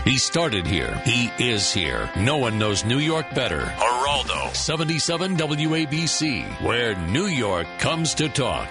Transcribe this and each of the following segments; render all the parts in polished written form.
He started here. He is here. No one knows New York better. Geraldo, 77 WABC, where New York comes to talk.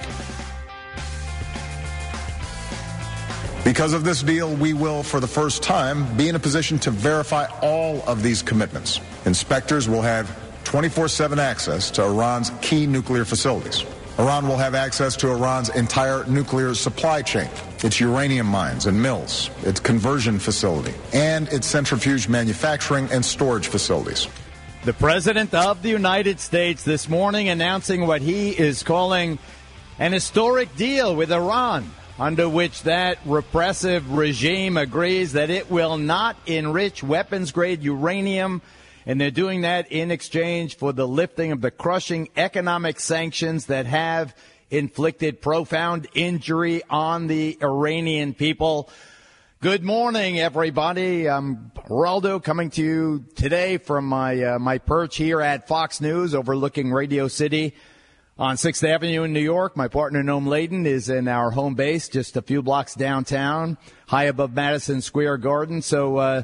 Because of this deal, we will, for the first time, be in a position to verify all of these commitments. Inspectors will have 24/7 access to Iran's key nuclear facilities. Iran will have access to Iran's entire nuclear supply chain, its uranium mines and mills, its conversion facility, and its centrifuge manufacturing and storage facilities. The President of the United States this morning announcing what he is calling an historic deal with Iran, under which that repressive regime agrees that it will not enrich weapons-grade uranium. And they're doing that in exchange for the lifting of the crushing economic sanctions that have inflicted profound injury on the Iranian people. Good morning, everybody. I'm Geraldo, coming to you today from my perch here at Fox News overlooking Radio City on 6th Avenue in New York. My partner, Noam Laden, is in our home base just a few blocks downtown, high above Madison Square Garden. So,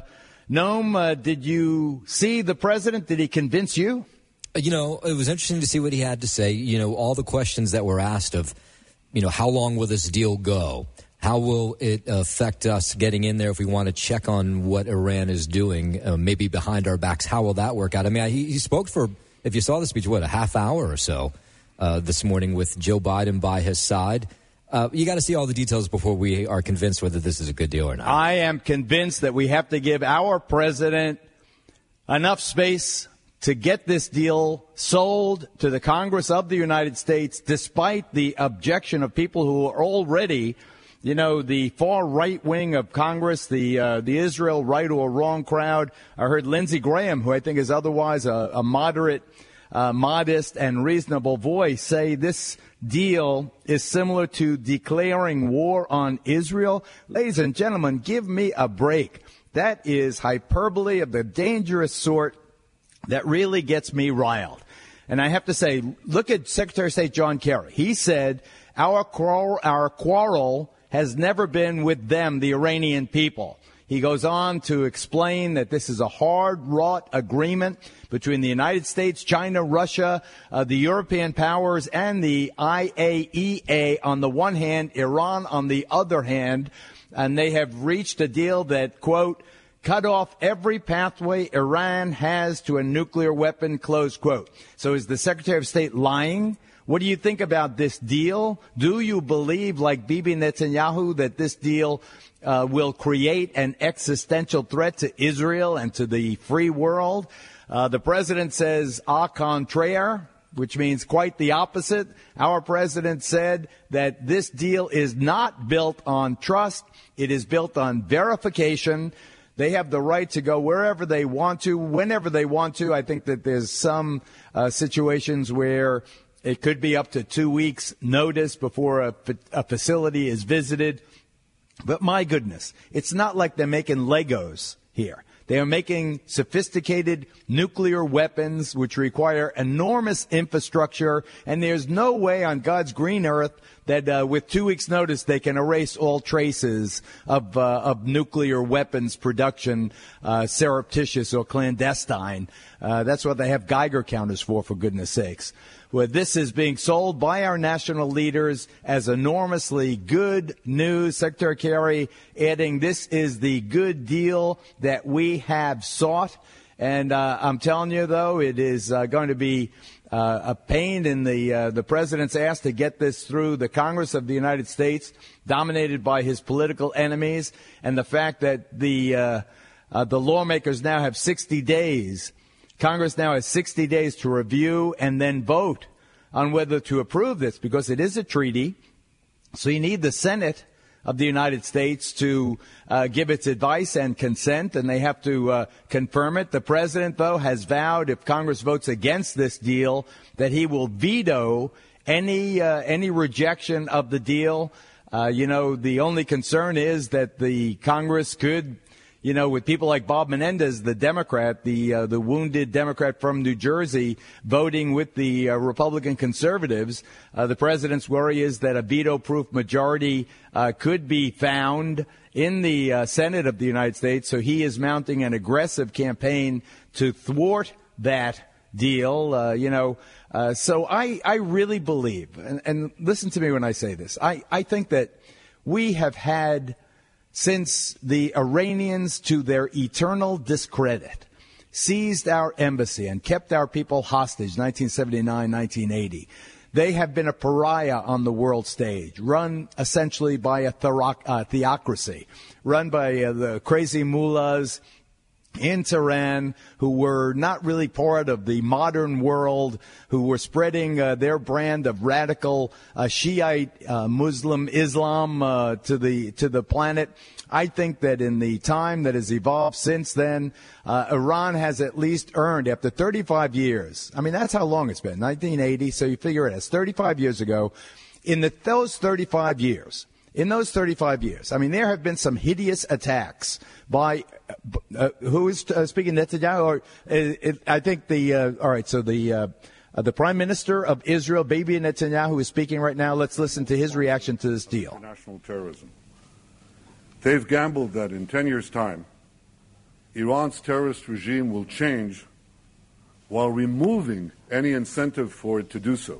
Noam, did you see the president? Did he convince you? You know, it was interesting to see what he had to say. You know, all the questions that were asked of, you know, how long will this deal go? How will it affect us getting in there if we want to check on what Iran is doing, maybe behind our backs? How will that work out? I mean, he spoke for, if you saw the speech, a half hour or so this morning with Joe Biden by his side. You got to see all the details before we are convinced whether this is a good deal or not. I am convinced that we have to give our president enough space to get this deal sold to the Congress of the United States, despite the objection of people who are already, you know, the far right wing of Congress, the Israel right or wrong crowd. I heard Lindsey Graham, who I think is otherwise a moderate, modest and reasonable voice, say this deal is similar to declaring war on Israel. Ladies and gentlemen, give me a break. That is hyperbole of the dangerous sort that really gets me riled. And I have to say, look at Secretary of State John Kerry. He said, our quarrel has never been with them, the Iranian people. He goes on to explain that this is a hard-wrought agreement between the United States, China, Russia, the European powers, and the IAEA on the one hand, Iran on the other hand, and they have reached a deal that, quote, cut off every pathway Iran has to a nuclear weapon, close quote. So is the Secretary of State lying? What do you think about this deal? Do you believe, like Bibi Netanyahu, that this deal will create an existential threat to Israel and to the free world? The president says au contraire, which means quite the opposite. Our president said that this deal is not built on trust. It is built on verification. They have the right to go wherever they want to, whenever they want to. I think that there's some situations where it could be up to 2 weeks' notice before a facility is visited. But my goodness, it's not like they're making Legos here. They are making sophisticated nuclear weapons which require enormous infrastructure, and there's no way on God's green earth that with 2 weeks' notice they can erase all traces of nuclear weapons production, surreptitious or clandestine. That's what they have Geiger counters for goodness sakes. Well, this is being sold by our national leaders as enormously good news. Secretary Kerry adding, this is the good deal that we have sought. And I'm telling you, though, it is going to be a pain in the president's ass to get this through the Congress of the United States, dominated by his political enemies, and the fact that the lawmakers now have 60 days. Congress now has 60 days to review and then vote on whether to approve this, because it is a treaty. So you need the Senate of the United States to give its advice and consent, and they have to confirm it. The president, though, has vowed if Congress votes against this deal that he will veto any rejection of the deal. The only concern is that the Congress could, with people like Bob Menendez, the Democrat, the wounded Democrat from New Jersey, voting with the Republican conservatives, the president's worry is that a veto-proof majority could be found in the Senate of the United States, so he is mounting an aggressive campaign to thwart that deal. So I really believe, and listen to me when I say this, I think that we have had, since the Iranians, to their eternal discredit, seized our embassy and kept our people hostage, 1979, 1980. They have been a pariah on the world stage, run essentially by a theocracy, run by the crazy mullahs in Tehran, who were not really part of the modern world, who were spreading their brand of radical Shiite Muslim Islam to the planet. I think that in the time that has evolved since then, Iran has at least earned, after 35 years, I mean, that's how long it's been, 1980, so you figure it as 35 years ago. In those 35 years, I mean, there have been some hideous attacks by who is speaking, Netanyahu? Or I think the Prime Minister of Israel, Bibi Netanyahu, is speaking right now. Let's listen to his reaction to this deal. International terrorism. They've gambled that in 10 years' time, Iran's terrorist regime will change while removing any incentive for it to do so.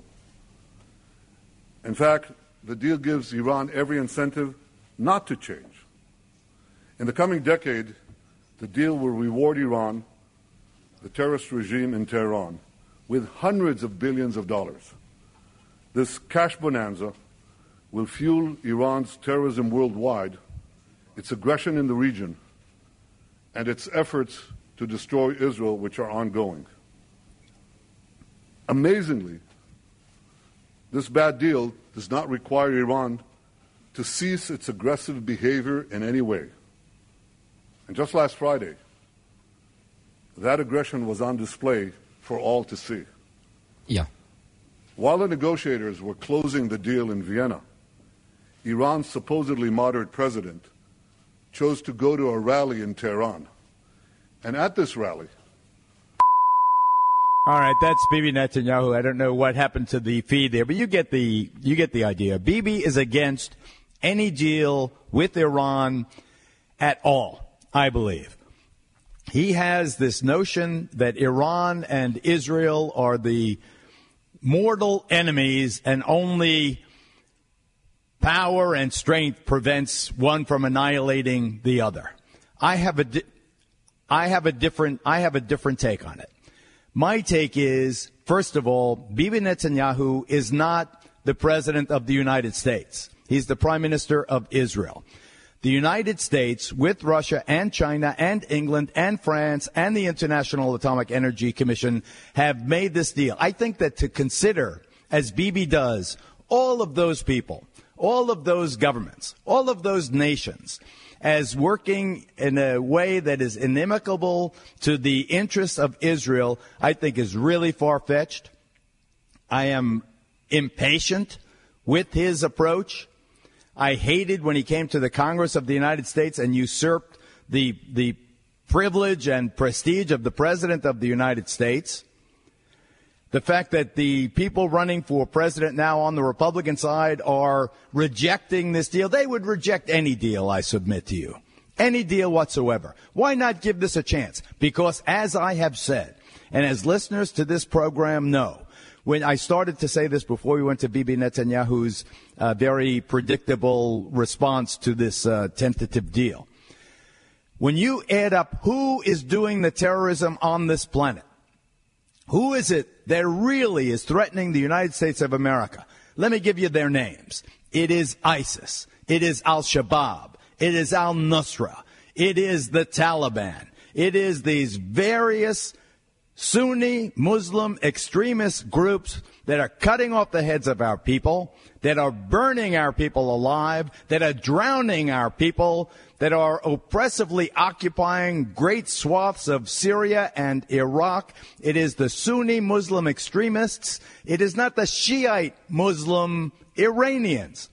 In fact, the deal gives Iran every incentive not to change. In the coming decade, the deal will reward Iran, the terrorist regime in Tehran, with hundreds of billions of dollars. This cash bonanza will fuel Iran's terrorism worldwide, its aggression in the region, and its efforts to destroy Israel, which are ongoing. Amazingly, this bad deal does not require Iran to cease its aggressive behavior in any way. And just last Friday, that aggression was on display for all to see. Yeah. While the negotiators were closing the deal in Vienna, Iran's supposedly moderate president chose to go to a rally in Tehran. And at this rally... All right, that's Bibi Netanyahu. I don't know what happened to the feed there, but you get the idea. Bibi is against any deal with Iran at all, I believe. He has this notion that Iran and Israel are the mortal enemies, and only power and strength prevents one from annihilating the other. I have a different take on it. My take is, first of all, Bibi Netanyahu is not the president of the United States. He's the prime minister of Israel. The United States, with Russia and China and England and France and the International Atomic Energy Commission, have made this deal. I think that to consider, as Bibi does, all of those people, all of those governments, all of those nations, as working in a way that is inimical to the interests of Israel, I think is really far-fetched. I am impatient with his approach. I hated when he came to the Congress of the United States and usurped the privilege and prestige of the President of the United States. The fact that the people running for president now on the Republican side are rejecting this deal. They would reject any deal, I submit to you. Any deal whatsoever. Why not give this a chance? Because as I have said, and as listeners to this program know, when I started to say this before we went to Bibi Netanyahu's very predictable response to this tentative deal, when you add up who is doing the terrorism on this planet, who is it that really is threatening the United States of America? Let me give you their names. It is ISIS. It is Al-Shabaab. It is Al-Nusra. It is the Taliban. It is these various Sunni Muslim extremist groups that are cutting off the heads of our people, that are burning our people alive, that are drowning our people, that are oppressively occupying great swaths of Syria and Iraq. It is the Sunni Muslim extremists. It is not the Shiite Muslim Iranians.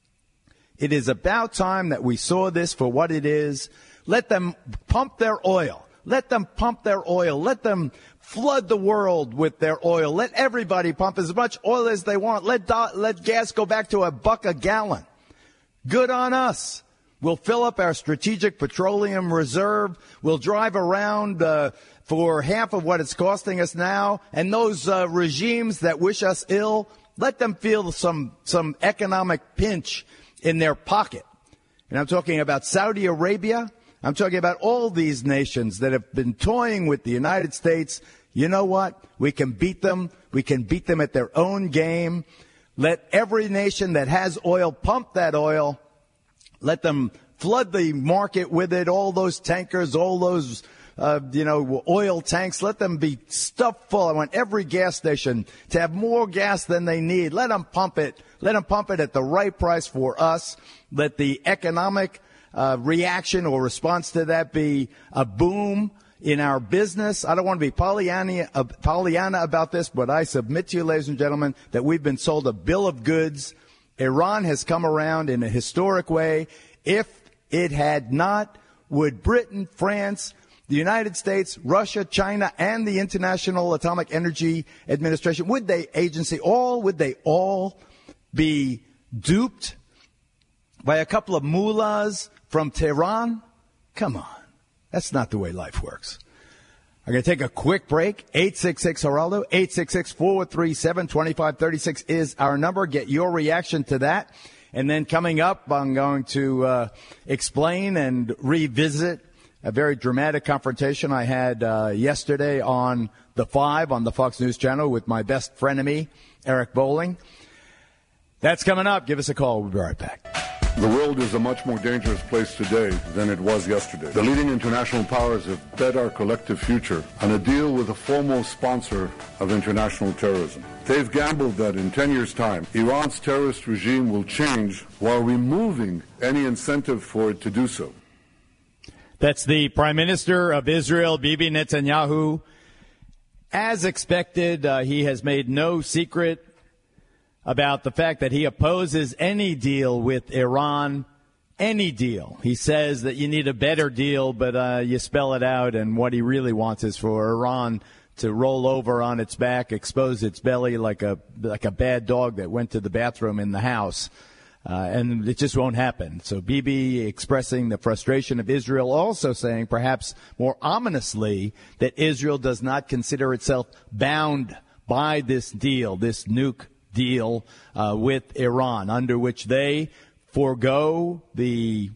It is about time that we saw this for what it is. Let them pump their oil. Let them pump their oil. Let them flood the world with their oil. Let everybody pump as much oil as they want. Let gas go back to $1 a gallon. Good on us. We'll fill up our strategic petroleum reserve. We'll drive around for half of what it's costing us now. And those regimes that wish us ill, let them feel some economic pinch in their pocket. And I'm talking about Saudi Arabia. I'm talking about all these nations that have been toying with the United States. You know what? We can beat them. We can beat them at their own game. Let every nation that has oil pump that oil. Let them flood the market with it, all those tankers, all those, oil tanks. Let them be stuffed full. I want every gas station to have more gas than they need. Let them pump it. Let them pump it at the right price for us. Let the economic reaction or response to that be a boom in our business. I don't want to be Pollyanna about this, but I submit to you, ladies and gentlemen, that we've been sold a bill of goods. Iran has come around in a historic way. If it had not, would Britain, France, the United States, Russia, China, and the International Atomic Energy Administration, would they all be duped by a couple of mullahs from Tehran? Come on. That's not the way life works. I'm going to take a quick break. 866-HERALDO, 866-437-2536 is our number. Get your reaction to that. And then coming up, I'm going to explain and revisit a very dramatic confrontation I had yesterday on the Fox News Channel with my best frenemy, Eric Bolling. That's coming up. Give us a call. We'll be right back. The world is a much more dangerous place today than it was yesterday. The leading international powers have bet our collective future on a deal with the foremost sponsor of international terrorism. They've gambled that in 10 years' time, Iran's terrorist regime will change while removing any incentive for it to do so. That's the Prime Minister of Israel, Bibi Netanyahu. As expected, he has made no secret about the fact that he opposes any deal with Iran, any deal. He says that you need a better deal, but you spell it out, and what he really wants is for Iran to roll over on its back, expose its belly like a bad dog that went to the bathroom in the house. And it just won't happen. So Bibi expressing the frustration of Israel, also saying, perhaps more ominously, that Israel does not consider itself bound by this deal, this nuke deal with Iran, under which they forego the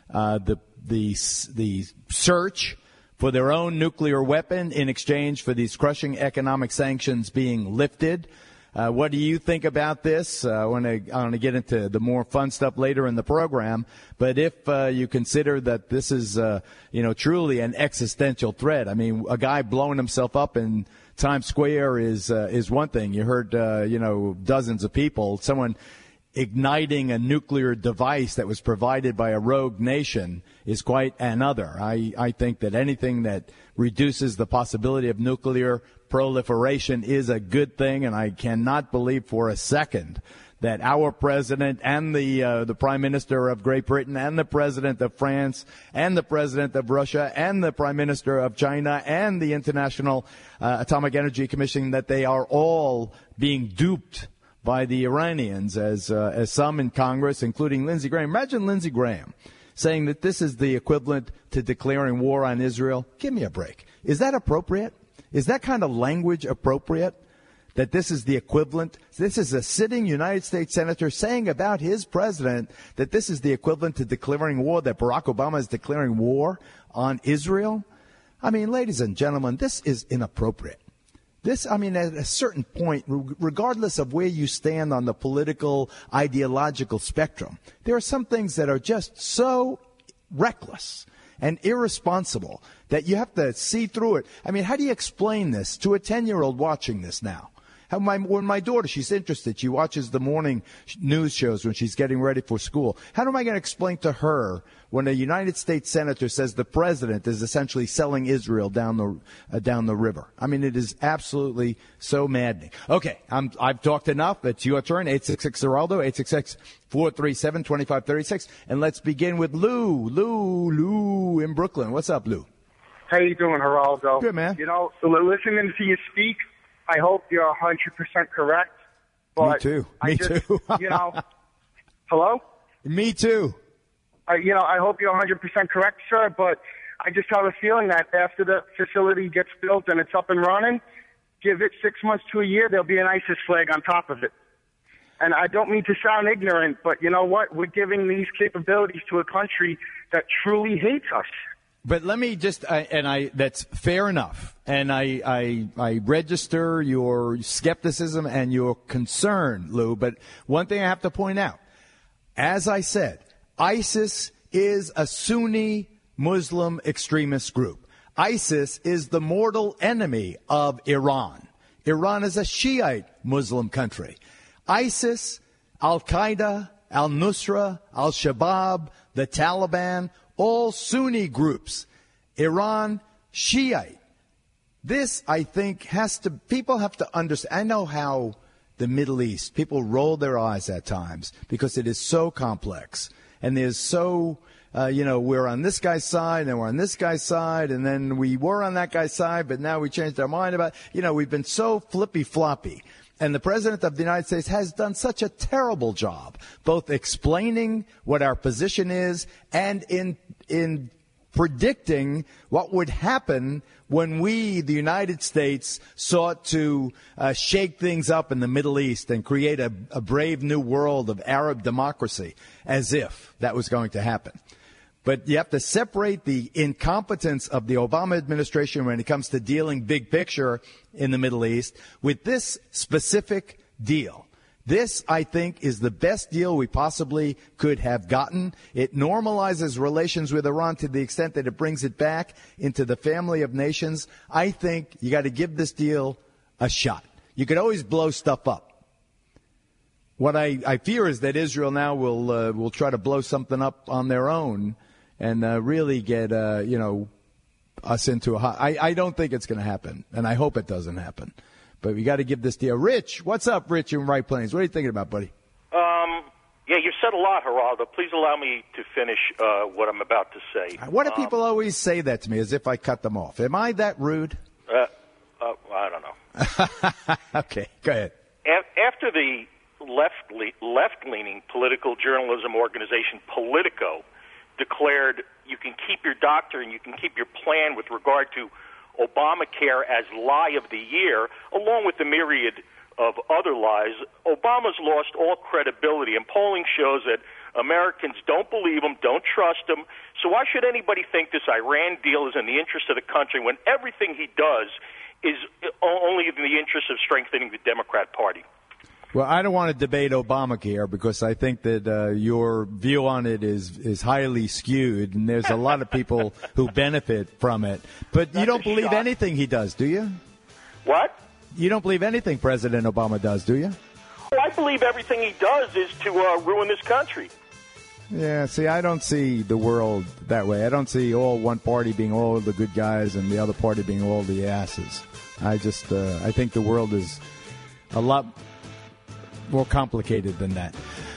search for their own nuclear weapon in exchange for these crushing economic sanctions being lifted. What do you think about this? I want to get into the more fun stuff later in the program. But if you consider that this is truly an existential threat, I mean, a guy blowing himself up in Times Square is one thing. You heard dozens of people, someone igniting a nuclear device that was provided by a rogue nation is quite another. I think that anything that reduces the possibility of nuclear proliferation is a good thing, and I cannot believe for a second that our president and the Prime Minister of Great Britain and the President of France and the President of Russia and the Prime Minister of China and the International Atomic Energy Commission, that they are all being duped by the Iranians, as some in Congress, including Lindsey Graham. Imagine Lindsey Graham saying that this is the equivalent to declaring war on Israel. Give me a break. Is that appropriate? Is that kind of language appropriate? That this is the equivalent? This is a sitting United States senator saying about his president that this is the equivalent to declaring war, that Barack Obama is declaring war on Israel? I mean, ladies and gentlemen, this is inappropriate. At a certain point, regardless of where you stand on the political, ideological spectrum, there are some things that are just so reckless and irresponsible that you have to see through it. I mean, how do you explain this to a 10-year-old watching this now? When my daughter, she's interested, she watches the morning news shows when she's getting ready for school. How am I going to explain to her when a United States senator says the president is essentially selling Israel down the river? I mean, it is absolutely so maddening. Okay, I've talked enough. It's your turn. 866-HERALDO, 866-437-2536. And let's begin with Lou in Brooklyn. What's up, Lou? How you doing, Geraldo? Good, man. Listening to you speak, I hope you're 100% correct. But Me too. Hello? Me too. I hope you're 100% correct, sir, but I just have a feeling that after the facility gets built and it's up and running, give it 6 months to a year, there'll be an ISIS flag on top of it. And I don't mean to sound ignorant, but you know what? We're giving these capabilities to a country that truly hates us. But let me just, that's fair enough. And I register your skepticism and your concern, Lou. But one thing I have to point out, as I said, ISIS is a Sunni Muslim extremist group. ISIS is the mortal enemy of Iran. Iran is a Shiite Muslim country. ISIS, Al-Qaeda, Al-Nusra, Al-Shabaab, the Taliban, all Sunni groups. Iran, Shiite. This, I think, people have to understand. I know how the Middle East, people roll their eyes at times because it is so complex. And there's so, we're on this guy's side and we're on this guy's side. And then we were on that guy's side, but now we changed our mind about, we've been so flippy-floppy. And the President of the United States has done such a terrible job, both explaining what our position is and in predicting what would happen when we, the United States, sought to shake things up in the Middle East and create a brave new world of Arab democracy, as if that was going to happen. But you have to separate the incompetence of the Obama administration when it comes to dealing big picture in the Middle East with this specific deal. This, I think, is the best deal we possibly could have gotten. It normalizes relations with Iran to the extent that it brings it back into the family of nations. I think you got to give this deal a shot. You could always blow stuff up. What I fear is that Israel now will try to blow something up on their own and really get us into a hot. I don't think it's going to happen, and I hope it doesn't happen. But we got to give this deal. Rich, what's up, Rich in White Plains? What are you thinking about, buddy? Yeah, you said a lot, Geraldo. Please allow me to finish what I'm about to say. Why do people always say that to me as if I cut them off? Am I that rude? I don't know. Okay, go ahead. After the left-leaning political journalism organization Politico declared you can keep your doctor and you can keep your plan with regard to Obamacare as lie of the year, along with the myriad of other lies, Obama's lost all credibility, and polling shows that Americans don't believe him, don't trust him. So why should anybody think this Iran deal is in the interest of the country when everything he does is only in the interest of strengthening the Democrat Party? Well, I don't want to debate Obamacare because I think that your view on it is highly skewed, and there's a lot of people who benefit from it. But you don't believe anything he does, do you? What? You don't believe anything President Obama does, do you? Well, I believe everything he does is to ruin this country. Yeah, see, I don't see the world that way. I don't see one party being all the good guys and the other party being all the asses. I think the world is a lot more complicated than that.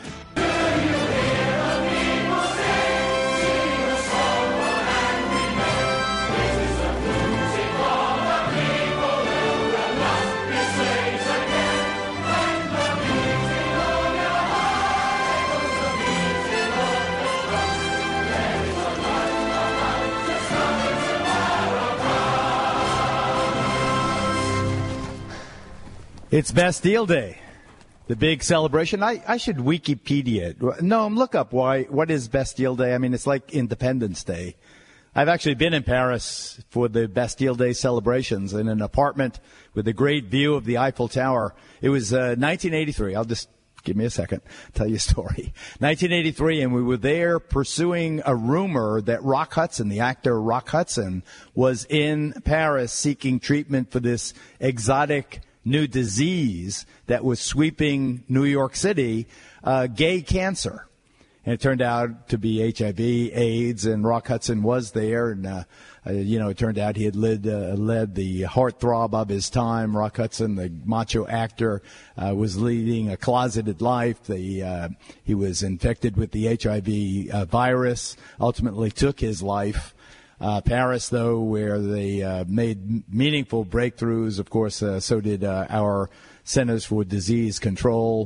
It's Bastille Day. The big celebration. I should Wikipedia it. No, look up what is Bastille Day. I mean, it's like Independence Day. I've actually been in Paris for the Bastille Day celebrations in an apartment with a great view of the Eiffel Tower. It was 1983. I'll just give me a second, tell you a story. 1983, and we were there pursuing a rumor that Rock Hudson, the actor Rock Hudson, was in Paris seeking treatment for this exotic new disease that was sweeping New York City, gay cancer. And it turned out to be HIV, AIDS, and Rock Hudson was there. And, it turned out he had led the heartthrob of his time. Rock Hudson, the macho actor, was leading a closeted life. He was infected with the HIV virus, ultimately took his life. Paris, though, where they made meaningful breakthroughs. Of course, so did our Centers for Disease Control.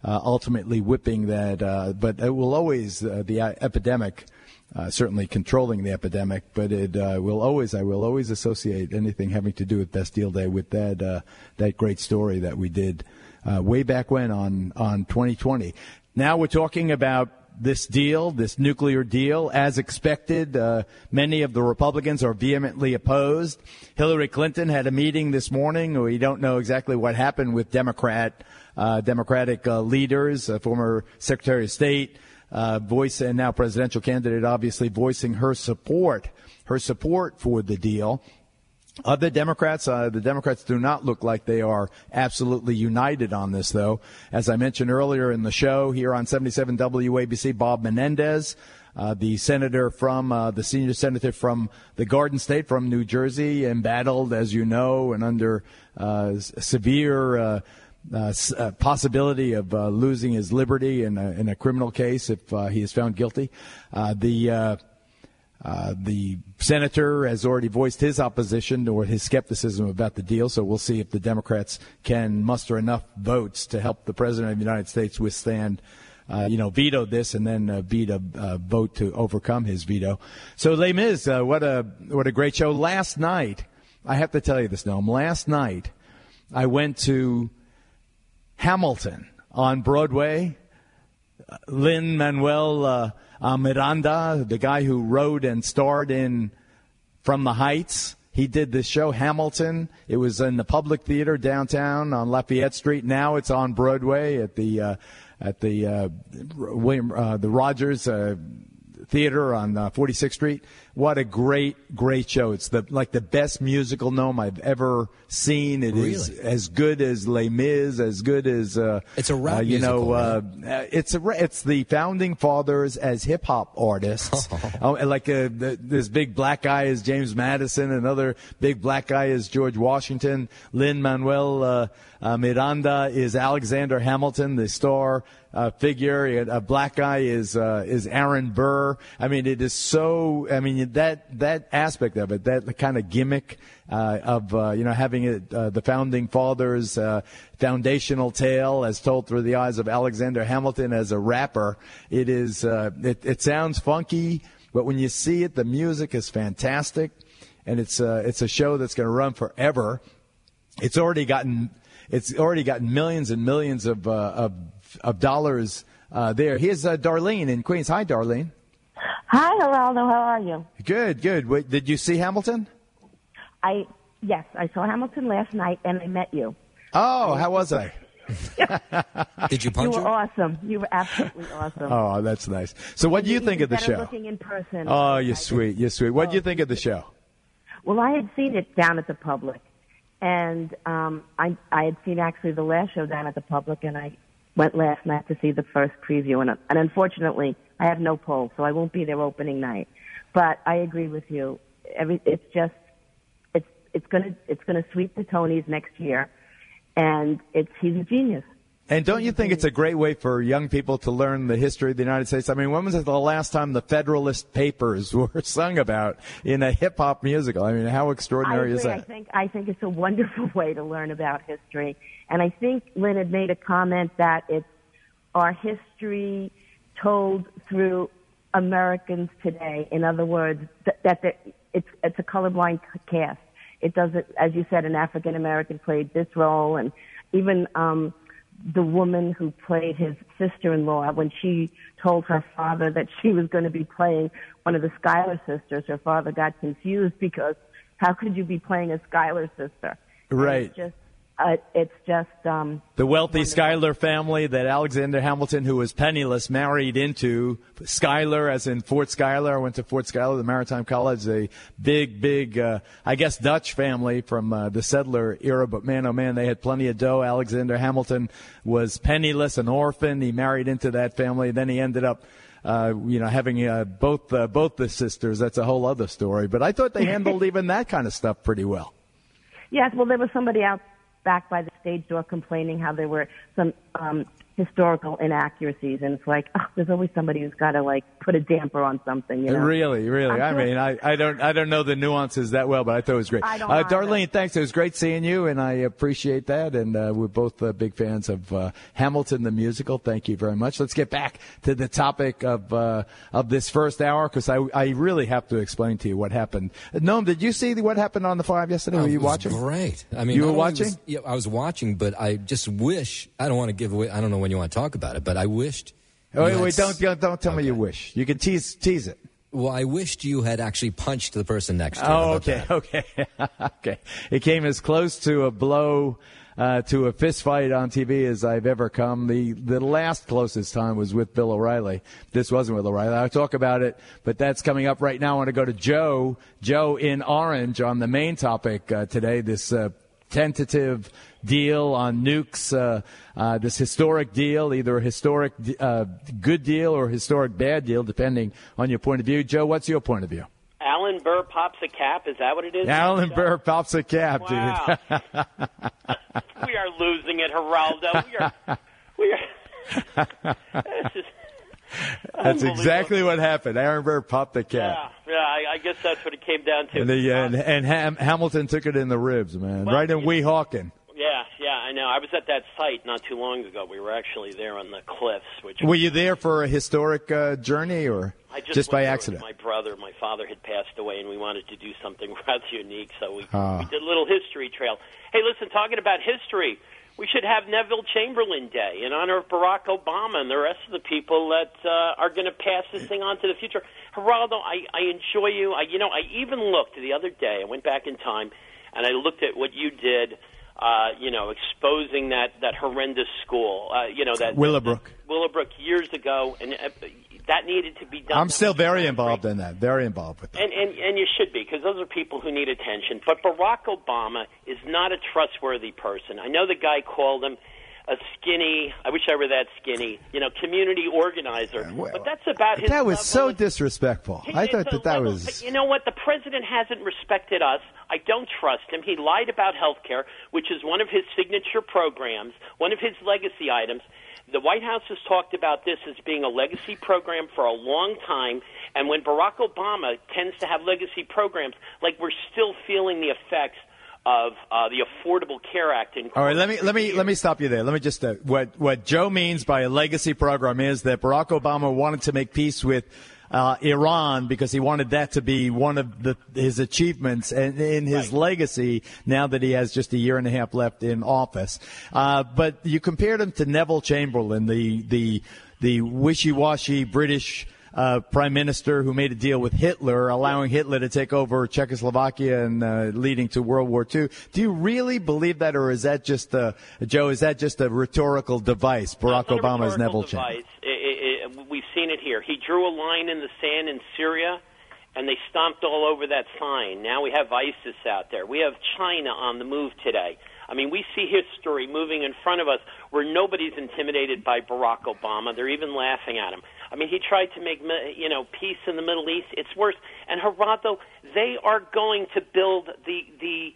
ultimately whipping that. But it will always, the epidemic, certainly controlling the epidemic, but I will always associate anything having to do with Best Deal Day with that great story that we did way back when on 2020. Now we're talking about this deal, this nuclear deal. As expected, many of the Republicans are vehemently opposed. Hillary Clinton had a meeting this morning. We don't know exactly what happened with Democratic leaders, former Secretary of State, voice and now presidential candidate, obviously voicing her support for the deal. The Democrats do not look like they are absolutely united on this, though. As I mentioned earlier in the show here on 77 WABC, Bob Menendez, the senior senator from the Garden State from New Jersey, embattled, as you know, and under severe possibility of losing his liberty in a criminal case if he is found guilty. The senator has already voiced his opposition or his skepticism about the deal, so we'll see if the Democrats can muster enough votes to help the President of the United States withstand, veto this and then beat a vote to overcome his veto. So, Les Mis, what a great show. Last night, I have to tell you this, Noam, last night I went to Hamilton on Broadway. Lin-Manuel Miranda, the guy who wrote and starred in From the Heights, he did this show, Hamilton. It was in the Public Theater downtown on Lafayette Street. Now it's on Broadway at the Rogers Theater on 46th Street. What a great show. It's the best musical, Noam, I've ever seen. It really is as good as Les Mis, as good as it's a rap musical, right? It's the founding fathers as hip hop artists. This big black guy is James Madison, another big black guy is George Washington. Lin-Manuel Miranda is Alexander Hamilton, the star figure. A black guy is Aaron Burr. I mean, it is so. I mean, that aspect of it, that kind of gimmick of having it, the founding fathers foundational tale as told through the eyes of Alexander Hamilton as a rapper. It is. It sounds funky, but when you see it, the music is fantastic, and it's a show that's going to run forever. It's already gotten millions and millions of dollars there. Here's Darlene in Queens. Hi, Darlene. Hi, Geraldo. How are you? Good. Wait, did you see Hamilton? Yes, I saw Hamilton last night, and I met you. Oh, how was I? Did you punch her? You were awesome. You were absolutely awesome. Oh, that's nice. So what do you think of the show? Looking in person. Oh, you're sweet. What do you think of the show? Well, I had seen it down at the Public, and I had seen actually the last show down at the Public, and I went last night to see the first preview, and unfortunately, I have no poll, so I won't be there opening night. But I agree with you. It's gonna sweep the Tonys next year, and he's a genius. And don't you think it's a great way for young people to learn the history of the United States? I mean, when was the last time the Federalist Papers were sung about in a hip-hop musical? I mean, how extraordinary is that? I think it's a wonderful way to learn about history. And I think Lynn had made a comment that it's our history told through Americans today. In other words, it's a colorblind cast. It doesn't, as you said, an African-American played this role, and even the woman who played his sister-in-law, when she told her father that she was going to be playing one of the Schuyler sisters, her father got confused because how could you be playing a Schuyler sister? Right. It's just the wealthy Schuyler family that Alexander Hamilton, who was penniless, married into. Schuyler, as in Fort Schuyler. I went to Fort Schuyler, the Maritime College, a big, I guess, Dutch family from the settler era. But man, oh man, they had plenty of dough. Alexander Hamilton was penniless, an orphan. He married into that family. Then he ended up having both the sisters. That's a whole other story. But I thought they handled even that kind of stuff pretty well. Yes, well, there was somebody out back by the stage door complaining how there were some historical inaccuracies, and it's like, there's always somebody who's got to like put a damper on something. You know? Really. I don't know the nuances that well, but I thought it was great. Darlene, thanks. It was great seeing you, and I appreciate that. And we're both big fans of Hamilton the musical. Thank you very much. Let's get back to the topic of this first hour, because I really have to explain to you what happened. Noam, did you see what happened on the 5 yesterday? Were you watching? Great. I mean, you were watching? I was watching, but I just wish. I don't want to give away. I don't know when you want to talk about it, but I wished. Wait! Don't tell me you wish. You can tease it. Well, I wished you had actually punched the person next to you. Oh, okay. It came as close to a blow, to a fist fight on TV as I've ever come. The last closest time was with Bill O'Reilly. This wasn't with O'Reilly. I'll talk about it, but that's coming up right now. I want to go to Joe in Orange on the main topic today, this tentative deal on nukes, this historic deal, either a historic good deal or a historic bad deal, depending on your point of view. Joe, what's your point of view? Alan Burr pops a cap. Is that what it is? Alan Burr pops a cap, wow. Dude. We are losing it, Geraldo. We are. That's exactly what happened. Aaron Burr popped the cap. Yeah, I guess that's what it came down to. And Hamilton took it in the ribs, man. Well, right in Weehawken. Yeah, I know. I was at that site not too long ago. We were actually there on the cliffs. Were you there for a historic journey, or just by accident? My father had passed away, and we wanted to do something rather unique, so we did a little history trail. Hey, listen, talking about history, we should have Neville Chamberlain Day in honor of Barack Obama and the rest of the people that are going to pass this thing on to the future. Geraldo, I enjoy you. I even looked the other day. I went back in time, and I looked at what you did, exposing that horrendous school, that Willowbrook. Willowbrook years ago, and that needed to be done. I'm still very involved in that. Very involved with that. And you should be, because those are people who need attention. But Barack Obama is not a trustworthy person. I know the guy called him a skinny, I wish I were that skinny, community organizer. But that's about his That was level so disrespectful. I thought that was... But you know what? The president hasn't respected us. I don't trust him. He lied about health care, which is one of his signature programs, one of his legacy items. The White House has talked about this as being a legacy program for a long time, and when Barack Obama tends to have legacy programs, like we're still feeling the effects of the Affordable Care Act. All right, let me stop you there. Let me just what Joe means by a legacy program is that Barack Obama wanted to make peace with Iran because he wanted that to be one of his achievements and in his legacy now that he has just a year and a half left in office. But you compared him to Neville Chamberlain, the wishy-washy British prime minister who made a deal with Hitler, allowing Hitler to take over Czechoslovakia and leading to World War II. Do you really believe that, or is that just Joe? Is that just a rhetorical device? Barack Obama's Neville Chamberlain. We've seen it here. He drew a line in the sand in Syria, and they stomped all over that sign. Now we have ISIS out there. We have China on the move today. I mean, we see history moving in front of us where nobody's intimidated by Barack Obama. They're even laughing at him. I mean, he tried to make, peace in the Middle East. It's worse. And Geraldo, they are going to build the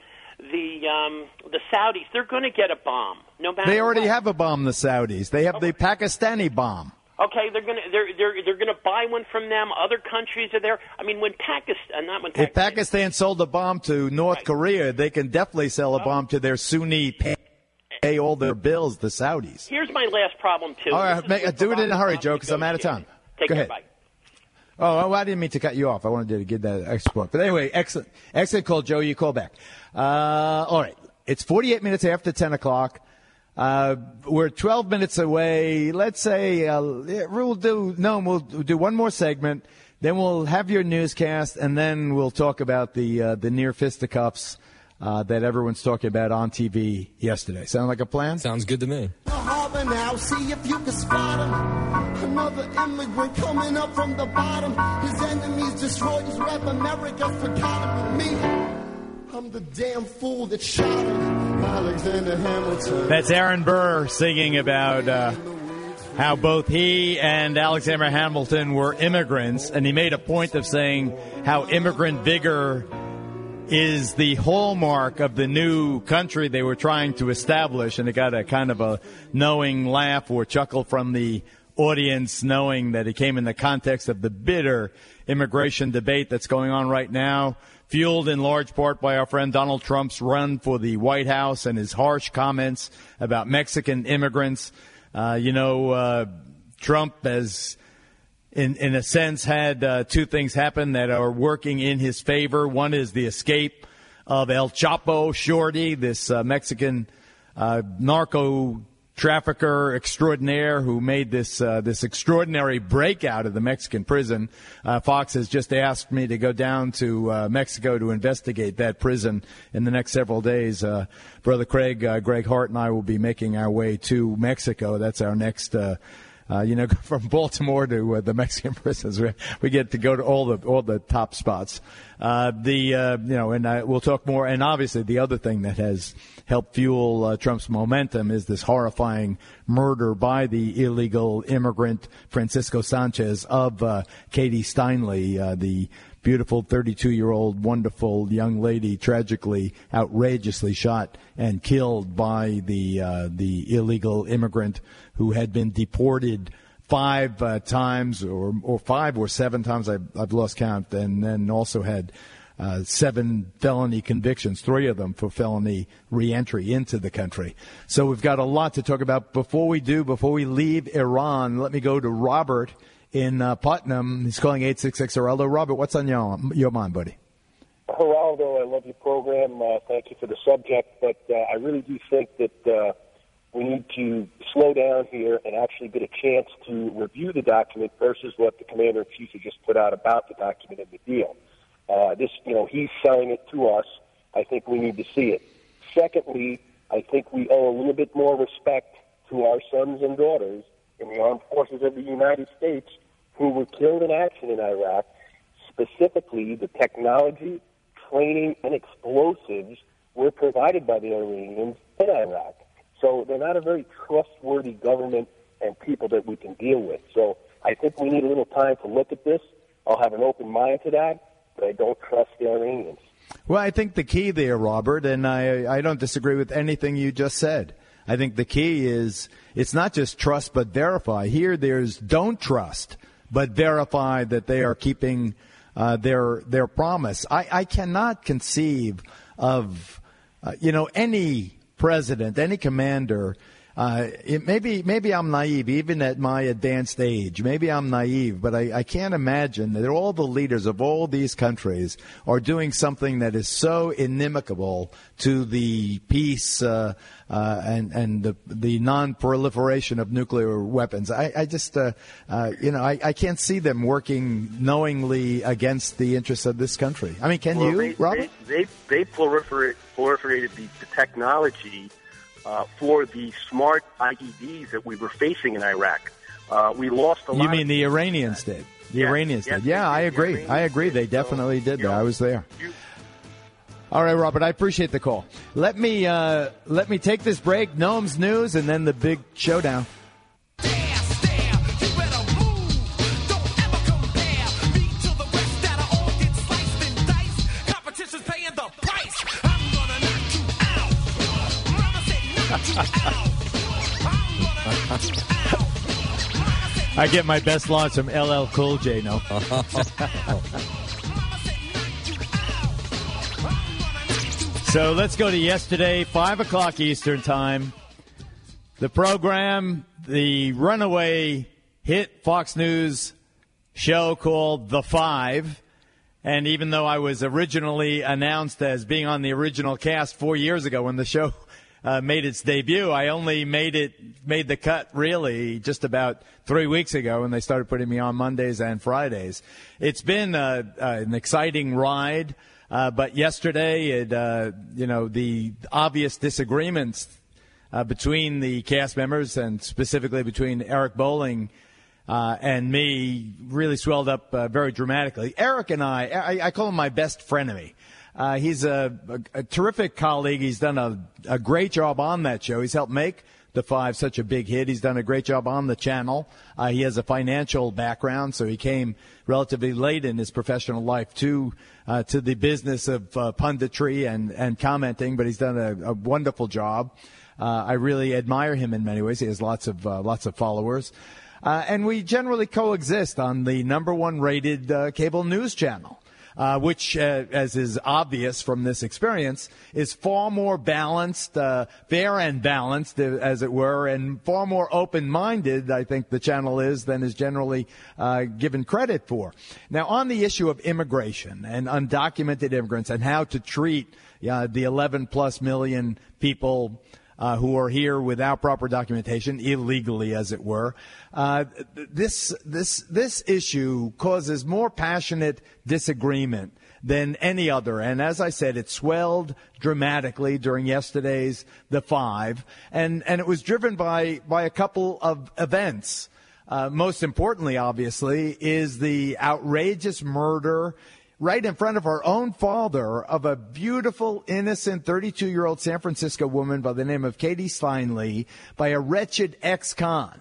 Saudis. They're going to get a bomb, no matter. They already have a bomb. The Saudis. They have the Pakistani bomb. Okay, they're gonna buy one from them. Other countries are there. I mean, if Pakistan sold a bomb to North Korea, they can definitely sell a bomb to their Sunni pay all their bills, the Saudis. Here's my last problem too. All right, do it in a hurry, Joe, because I'm out of time. Take Go care, ahead. bye. Oh, I didn't mean to cut you off. I wanted to give that extra point. But anyway, excellent call, Joe. You call back. All right, it's 48 minutes after 10 o'clock. We're 12 minutes away. Let's say we'll do one more segment, then we'll have your newscast, and then we'll talk about the near fisticuffs that everyone's talking about on TV yesterday. Sound like a plan? Sounds good to me. Now see if you can spot him. Another immigrant coming up from the bottom. His enemies destroy his rap. America forgot him. Me, I'm the damn fool that shot him. Alexander Hamilton. That's Aaron Burr singing about how both he and Alexander Hamilton were immigrants, and he made a point of saying how immigrant vigor is the hallmark of the new country they were trying to establish, and it got a kind of a knowing laugh or chuckle from the audience, knowing that it came in the context of the bitter immigration debate that's going on right now, fueled in large part by our friend Donald Trump's run for the White House and his harsh comments about Mexican immigrants. Trump has, in a sense, had two things happen that are working in his favor. One is the escape of El Chapo Shorty, this Mexican narco trafficker extraordinaire who made this extraordinary breakout of the Mexican prison. Fox has just asked me to go down to Mexico to investigate that prison in the next several days. Brother Greg Hart and I will be making our way to Mexico. That's our next from Baltimore to the Mexican prisons. We get to go to all the top spots. And we'll talk more. And obviously the other thing that has helped fuel Trump's momentum is this horrifying murder by the illegal immigrant Francisco Sanchez of Katie Steinle, the beautiful 32-year-old, wonderful young lady, tragically, outrageously shot and killed by the illegal immigrant who had been deported 5 times or 5 or 7 times, I've lost count, and then also had 7 felony convictions, 3 of them for felony reentry into the country. So we've got a lot to talk about. Before we leave Iran, let me go to Robert in Putnam. He's calling 866-Geraldo. Robert, what's on your mind, buddy? Geraldo, I love your program. Thank you for the subject, but I really do think that we need to slow down here and actually get a chance to review the document versus what the Commander-in-Chief has just put out about the document and the deal. He's selling it to us. I think we need to see it. Secondly, I think we owe a little bit more respect to our sons and daughters in the armed forces of the United States who were killed in action in Iraq. Specifically, the technology, training, and explosives were provided by the Iranians in Iraq. So they're not a very trustworthy government and people that we can deal with. So I think we need a little time to look at this. I'll have an open mind to that, but I don't trust the Iranians. Well, I think the key there, Robert, and I don't disagree with anything you just said. I think the key is it's not just trust but verify. Here there's don't trust but verify that they are keeping their promise. I cannot conceive of any president, any commander. Maybe I'm naive, even at my advanced age. Maybe I'm naive, but I can't imagine that all the leaders of all these countries are doing something that is so inimical to the peace and the non-proliferation of nuclear weapons. I can't see them working knowingly against the interests of this country. I mean, can you, Robert? They proliferated the technology for the smart IEDs that we were facing in Iraq. We lost a lot. You mean the Iranians did? The Iranians did. Yeah, I agree. They definitely did that. I was there. All right, Robert, I appreciate the call. Let me take this break, Noam's news, and then the big showdown. I get my best lines from LL Cool J, no? So let's go to yesterday, 5 o'clock Eastern Time. The program, the runaway hit Fox News show called The Five. And even though I was originally announced as being on the original cast 4 years ago when the show made its debut, I only made the cut really just about 3 weeks ago when they started putting me on Mondays and Fridays. It's been an exciting ride, but yesterday, the obvious disagreements between the cast members and specifically between Eric Bolling and me really swelled up very dramatically. Eric and I call him my best frenemy. He's a terrific colleague. He's done a great job on that show. He's helped make The Five such a big hit. He's done a great job on the channel. He has a financial background, so he came relatively late in his professional life to the business of punditry and commenting, but he's done a wonderful job. I really admire him in many ways. He has lots of followers. And we generally coexist on the number one rated cable news channel, which, as is obvious from this experience, is far more balanced, fair and balanced, as it were, and far more open-minded, I think the channel is, than is generally given credit for. Now, on the issue of immigration and undocumented immigrants and how to treat the 11-plus million people who are here without proper documentation, illegally, as it were. This issue causes more passionate disagreement than any other. And as I said, it swelled dramatically during yesterday's The Five. And it was driven by a couple of events. Most importantly, obviously, is the outrageous murder right in front of our own father of a beautiful, innocent 32-year-old San Francisco woman by the name of Katie Steinle by a wretched ex-con,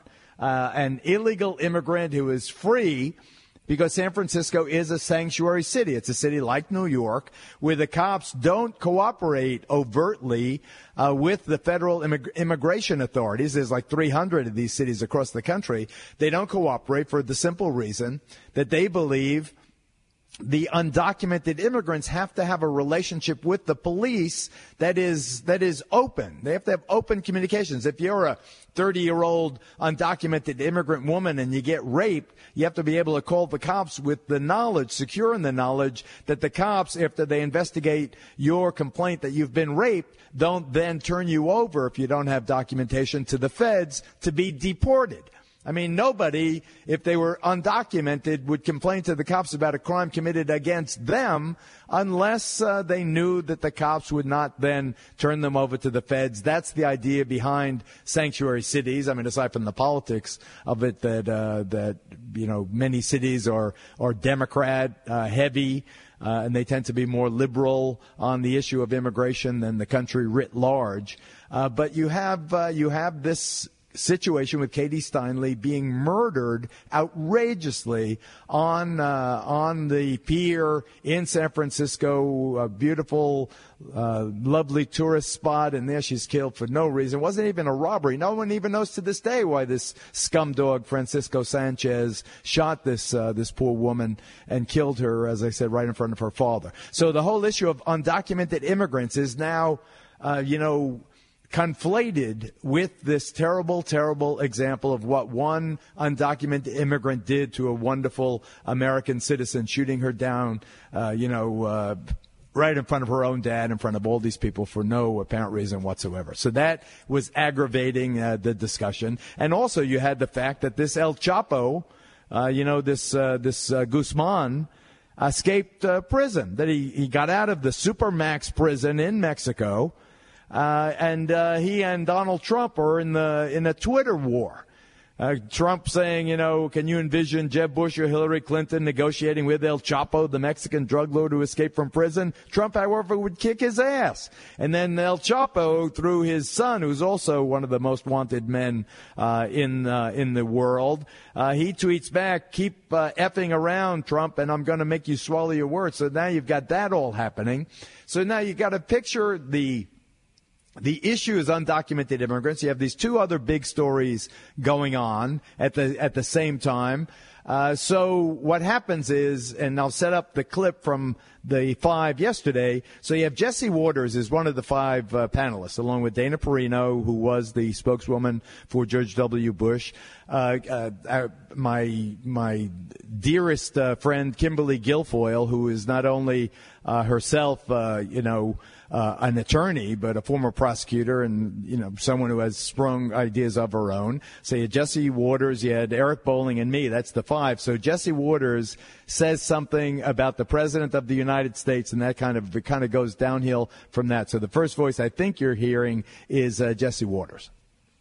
an illegal immigrant who is free because San Francisco is a sanctuary city. It's a city like New York where the cops don't cooperate overtly with the federal immigration authorities. There's like 300 of these cities across the country. They don't cooperate for the simple reason that they believe the undocumented immigrants have to have a relationship with the police that is open. They have to have open communications. If you're a 30-year-old undocumented immigrant woman and you get raped, you have to be able to call the cops with the knowledge, secure in the knowledge that the cops, after they investigate your complaint that you've been raped, don't then turn you over, if you don't have documentation, to the feds to be deported. I mean, nobody, if they were undocumented, would complain to the cops about a crime committed against them unless they knew that the cops would not then turn them over to the feds. That's the idea behind sanctuary cities. I mean, aside from the politics of it, that many cities are Democrat heavy, and they tend to be more liberal on the issue of immigration than the country writ large. But you have this situation with Katie Steinle being murdered outrageously on the pier in San Francisco, a beautiful, lovely tourist spot, and there she's killed for no reason. It wasn't even a robbery. No one even knows to this day why this scumdog Francisco Sanchez shot this poor woman and killed her, as I said, right in front of her father. So the whole issue of undocumented immigrants is now, conflated with this terrible, terrible example of what one undocumented immigrant did to a wonderful American citizen, shooting her down, right in front of her own dad, in front of all these people for no apparent reason whatsoever. So that was aggravating the discussion. And also you had the fact that this El Chapo, this Guzman, escaped prison, that he got out of the Supermax prison in Mexico. And he and Donald Trump are in a Twitter war. Trump saying, can you envision Jeb Bush or Hillary Clinton negotiating with El Chapo, the Mexican drug lord who escaped from prison? Trump, however, would kick his ass. And then El Chapo, through his son, who's also one of the most wanted men in the world, he tweets back, keep effing around, Trump, and I'm going to make you swallow your words. So now you've got that all happening. So now you've got to picture the issue is undocumented immigrants. You have these two other big stories going on at the same time. So what happens is, and I'll set up the clip from the Five yesterday. So you have Jesse Waters is one of the five panelists, along with Dana Perino, who was the spokeswoman for George W. Bush. My dearest friend Kimberly Guilfoyle, who is not only herself, an attorney, but a former prosecutor and, someone who has sprung ideas of her own. So you had Jesse Waters, you had Eric Bolling, and me. That's the Five. So Jesse Waters says something about the President of the United States, and that kind of goes downhill from that. So the first voice I think you're hearing is Jesse Waters.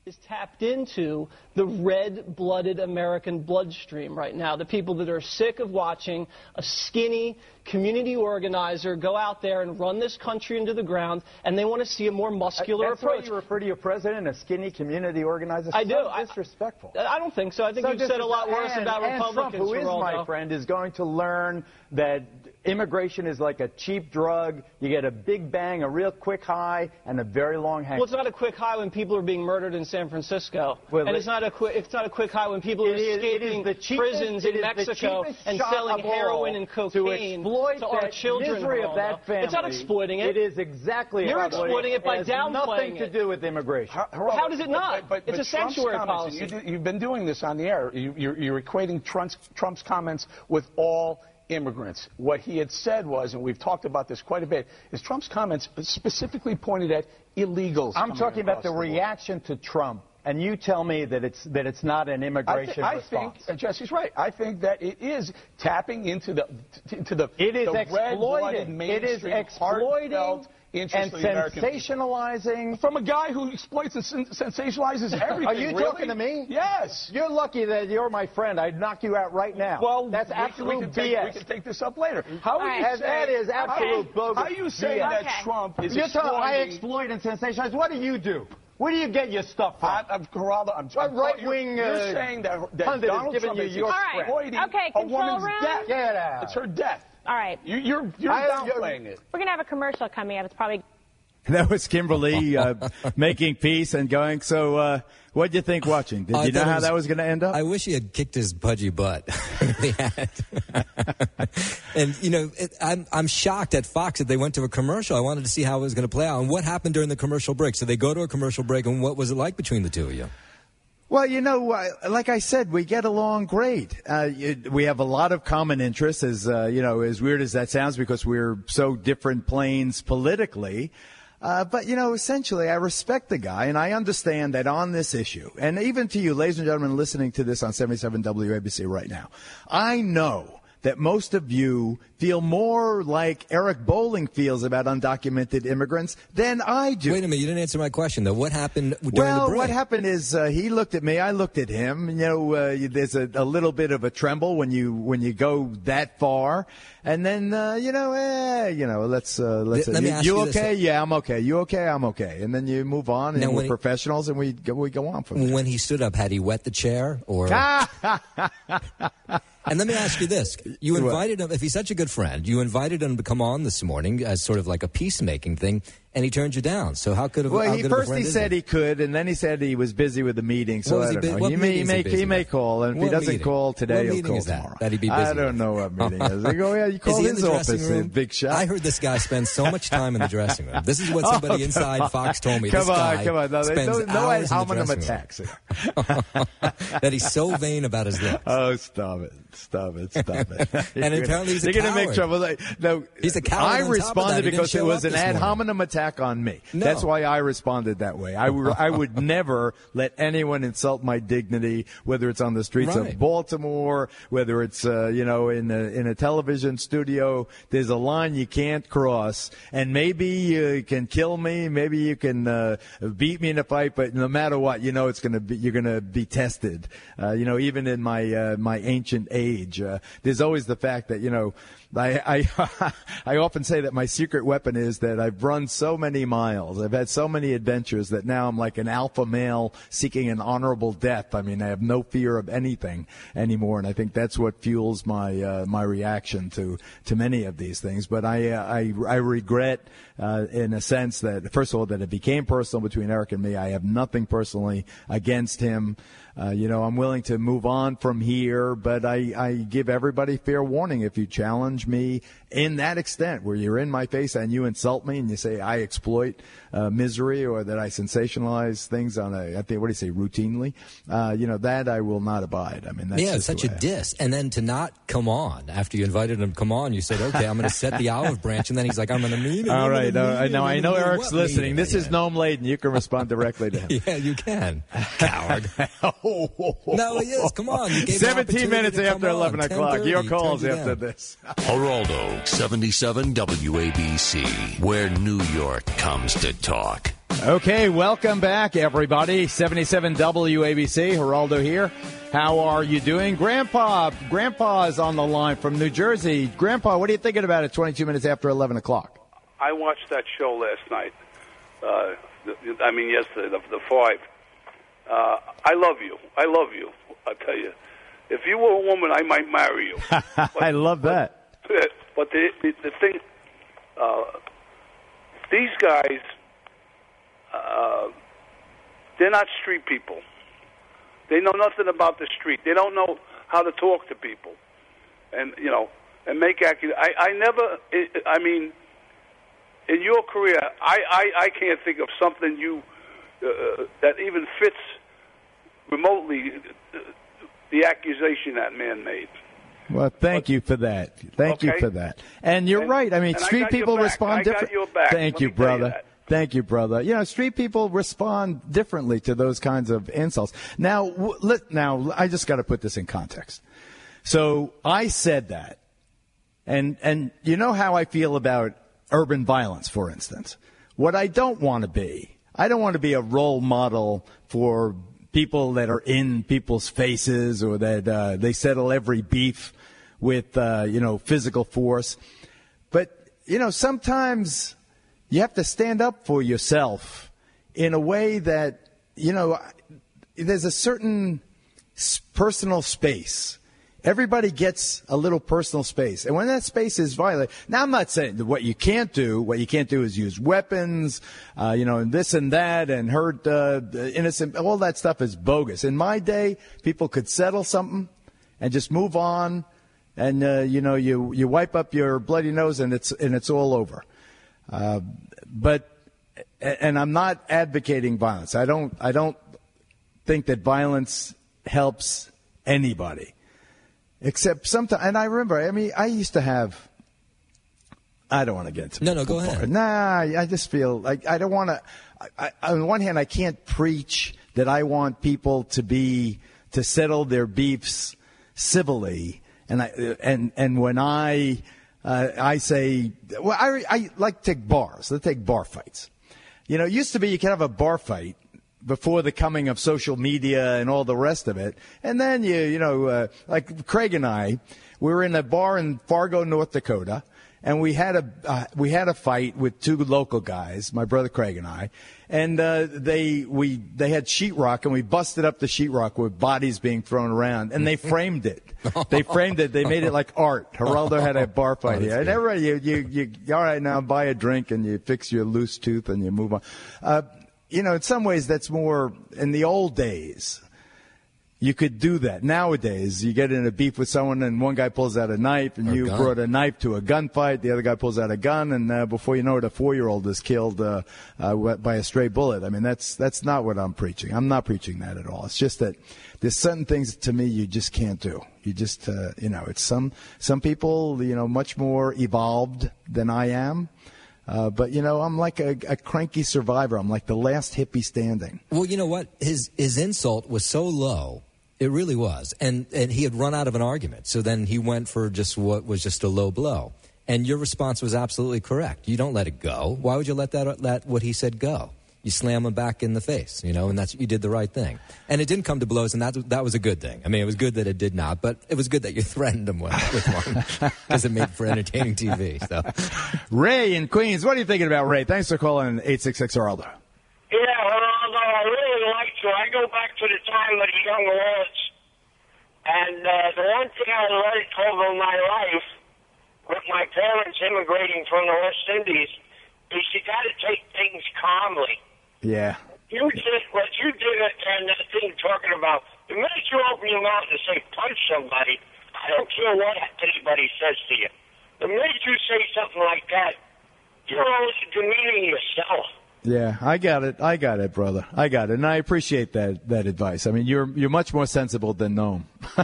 is tapped into the red-blooded American bloodstream right now. The people that are sick of watching a skinny community organizer go out there and run this country into the ground, and they want to see a more muscular approach. That's why you refer to your president, a skinny community organizer? I do. Disrespectful. I don't think so. I think you've said a lot worse about Republicans. Trump, who is my friend, is going to learn that immigration is like a cheap drug. You get a big bang, a real quick high, and a very long hang. Well, it's not a quick high when people are being murdered in San Francisco, and it's not a quick high when people are escaping prisons in Mexico and selling heroin and cocaine to our children. Of that family. It's not exploiting it. It is exactly. You're exploiting it by downplaying it. It has nothing to do with immigration. How does it not? But it's a sanctuary policy. You've been doing this on the air. You're equating Trump's comments with all immigrants. What he had said was, and we've talked about this quite a bit, is Trump's comments specifically pointed at illegals. I'm talking about the reaction to Trump, and you tell me that it's not an immigration response. I think Jesse's right. I think that it is tapping into the red-blooded mainstream, heartfelt interest of the American people. Sensationalizing. From a guy who exploits and sensationalizes everything. Are you talking to me? Yes. You're lucky that you're my friend. I'd knock you out right now. Well, that's absolute BS. We can take this up later. That is absolute bogus. How are you saying that Trump is exploiting? I exploit and sensationalize. What do you do? Where do you get your stuff from? Right-wing you're saying that Donald Trump is exploiting a woman's death. Get out. It's her death. All right. You're downplaying it. We're going to have a commercial coming up. It's probably... That was Kimberly making peace and going. So what did you think watching? Did you know how that was going to end up? I wish he had kicked his pudgy butt. He had. And, I'm shocked at Fox that they went to a commercial. I wanted to see how it was going to play out. And what happened during the commercial break? So they go to a commercial break, and what was it like between the two of you? Well, like I said, we get along great. We have a lot of common interests, as weird as that sounds, because we're so different planes politically. But essentially, I respect the guy, and I understand that on this issue, and even to you, ladies and gentlemen, listening to this on 77 WABC right now, I know that most of you feel more like Eric Bolling feels about undocumented immigrants than I do. Wait a minute, you didn't answer my question, though. What happened during the break? Well, what happened is he looked at me, I looked at him. There's a little bit of a tremble when you go that far, and then let's. Let me ask you you okay? This. Yeah, I'm okay. You okay? I'm okay. And then you move on, and we're professionals, and we go on from there. When he stood up, had he wet the chair, or? And let me ask you this. You invited him, if he's such a good friend, you invited him to come on this morning as sort of like a peacemaking thing, and he turned you down. So how could have? Well, he said he could, and then he said he was busy with the meeting. So I don't know. He may call, and if he doesn't call today, he'll call tomorrow. That he'd be busy. I don't know what meeting is. You call his office, big shot. I heard this guy spends so much time in the dressing room. This is what somebody inside Fox told me. Come on. No, spends hours in the dressing attacks that he's so vain about his looks. Oh, stop it. And apparently he's a coward. You're going to make trouble. No, he's a coward. I responded because it was an ad hominem attack on me. No. That's why I responded that way. I would never let anyone insult my dignity, whether it's on the streets of Baltimore, whether it's in a television studio. There's a line you can't cross, and maybe you can kill me, maybe you can beat me in a fight, but no matter what, you're going to be tested. Even in my ancient age. There's always the fact that, I often say that my secret weapon is that I've run so many miles. I've had so many adventures that now I'm like an alpha male seeking an honorable death. I mean, I have no fear of anything anymore, and I think that's what fuels my reaction to many of these things. But I regret, in a sense, that first of all that it became personal between Eric and me. I have nothing personally against him. I'm willing to move on from here, but I give everybody fair warning. If you challenge me in that extent where you're in my face and you insult me and you say I exploit misery or that I sensationalize things on routinely, that I will not abide. I mean, that's it's such a diss. And then to not come on after you invited him to come on, you said, okay, I'm going to set the olive branch, and then he's like, I'm going to mean it. All right. I know Eric's listening. This is Noam Laden. You can respond directly to him. Yeah, you can. Coward. No, he is. Come on. You gave 17 minutes after 11 o'clock. Your calls after this. Geraldo, 77 WABC, where New York comes to talk. Okay, welcome back, everybody. 77 WABC, Geraldo here. How are you doing? Grandpa's on the line from New Jersey. Grandpa, what are you thinking about at 22 minutes after 11 o'clock? I watched that show last night. Yesterday, the 5. I love you. I love you. I'll tell you. If you were a woman, I might marry you. I love that. But the thing, these guys, they're not street people. They know nothing about the street. They don't know how to talk to people, and make in your career, I can't think of something that even fits remotely the accusation that man made. Well, thank you for that. Thank you for that. And you're right. I mean, street people respond differently. Thank you, brother. Thank you, brother. Street people respond differently to those kinds of insults. Now, I just got to put this in context. So I said that, and you know how I feel about urban violence, for instance. What I don't want to be a role model for people that are in people's faces or that they settle every beef with, physical force. But, sometimes you have to stand up for yourself in a way that, there's a certain personal space. Everybody gets a little personal space. And when that space is violated, now I'm not saying that what you can't do is use weapons, and this and that and hurt innocent. All that stuff is bogus. In my day, people could settle something and just move on. And, you wipe up your bloody nose and it's all over. But I'm not advocating violence. I don't think that violence helps anybody. Except sometimes, and I remember, I used to have, I don't want to get into it. No, go ahead. Nah, I just feel like I don't want to, on the one hand, I can't preach that I want people to settle their beefs civilly. And when I say, well, I like to take bars. Let's take bar fights. It used to be you could have a bar fight before the coming of social media and all the rest of it. And then, like Craig and I, we were in a bar in Fargo, North Dakota, and we had a fight with two local guys, my brother Craig and I, and they had sheetrock, and we busted up the sheetrock with bodies being thrown around, and they framed it. They framed it. They made it like art. Geraldo had a bar fight here. And everybody, you all right, now buy a drink, and you fix your loose tooth, and you move on. In some ways, that's more in the old days. You could do that. Nowadays, you get in a beef with someone, and one guy pulls out a knife, and you brought a knife to a gunfight. The other guy pulls out a gun, and before you know it, a 4-year-old is killed by a stray bullet. I mean, that's not what I'm preaching. I'm not preaching that at all. It's just that there's certain things to me you just can't do. You just, it's some people, much more evolved than I am. But, I'm like a cranky survivor. I'm like the last hippie standing. Well, you know what? His insult was so low. It really was. And he had run out of an argument. So then he went for just what was just a low blow. And your response was absolutely correct. You don't let it go. Why would you let what he said go? You slam him back in the face, and you did the right thing. And it didn't come to blows, and that was a good thing. I mean, it was good that it did not, but it was good that you threatened him with one because it made for entertaining TV. So, Ray in Queens, what are you thinking about, Ray? Thanks for calling 866-Geraldo. Yeah, Geraldo, I really like you. I go back to the time of the young lords, and the one thing I learned over my life with my parents immigrating from the West Indies is you got to take things calmly. Yeah. You did what you did, and that thing talking about, the minute you open your mouth and say punch somebody, I don't care what anybody says to you. The minute you say something like that, you're always demeaning yourself. Yeah, I got it, brother. I got it, and I appreciate that advice. I mean, you're much more sensible than Noam.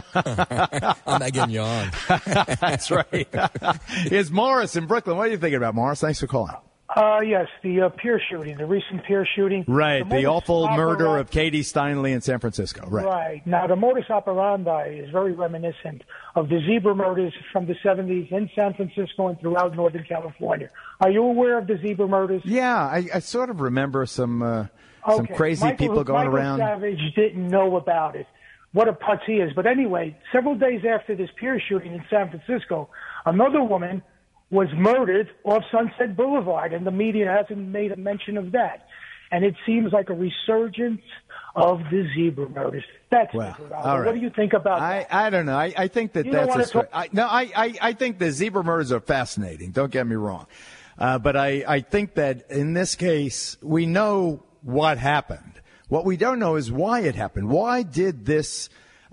I'm not getting you on. That's right. Here's Morris in Brooklyn. What are you thinking about, Morris? Thanks for calling. Yes, the Pier shooting, the recent Pier shooting. Right, the awful murder of Katie Steinle in San Francisco. Right. Now, the modus operandi is very reminiscent of the zebra murders from the 70s in San Francisco and throughout Northern California. Are you aware of the zebra murders? Yeah, I sort of remember some crazy people going around. Michael Savage didn't know about it. What a putz he is. But anyway, several days after this Pier shooting in San Francisco, another woman was murdered off Sunset Boulevard, and the media hasn't made a mention of that. And it seems like a resurgence of the zebra murders. That's all right. What do you think about that? I don't know. I think that I think the zebra murders are fascinating. Don't get me wrong. But I think that in this case, we know what happened. What we don't know is why it happened. Why did this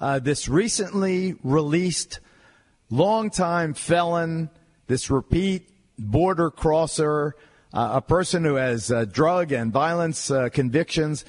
recently released longtime felon, this repeat border crosser, a person who has drug and violence convictions,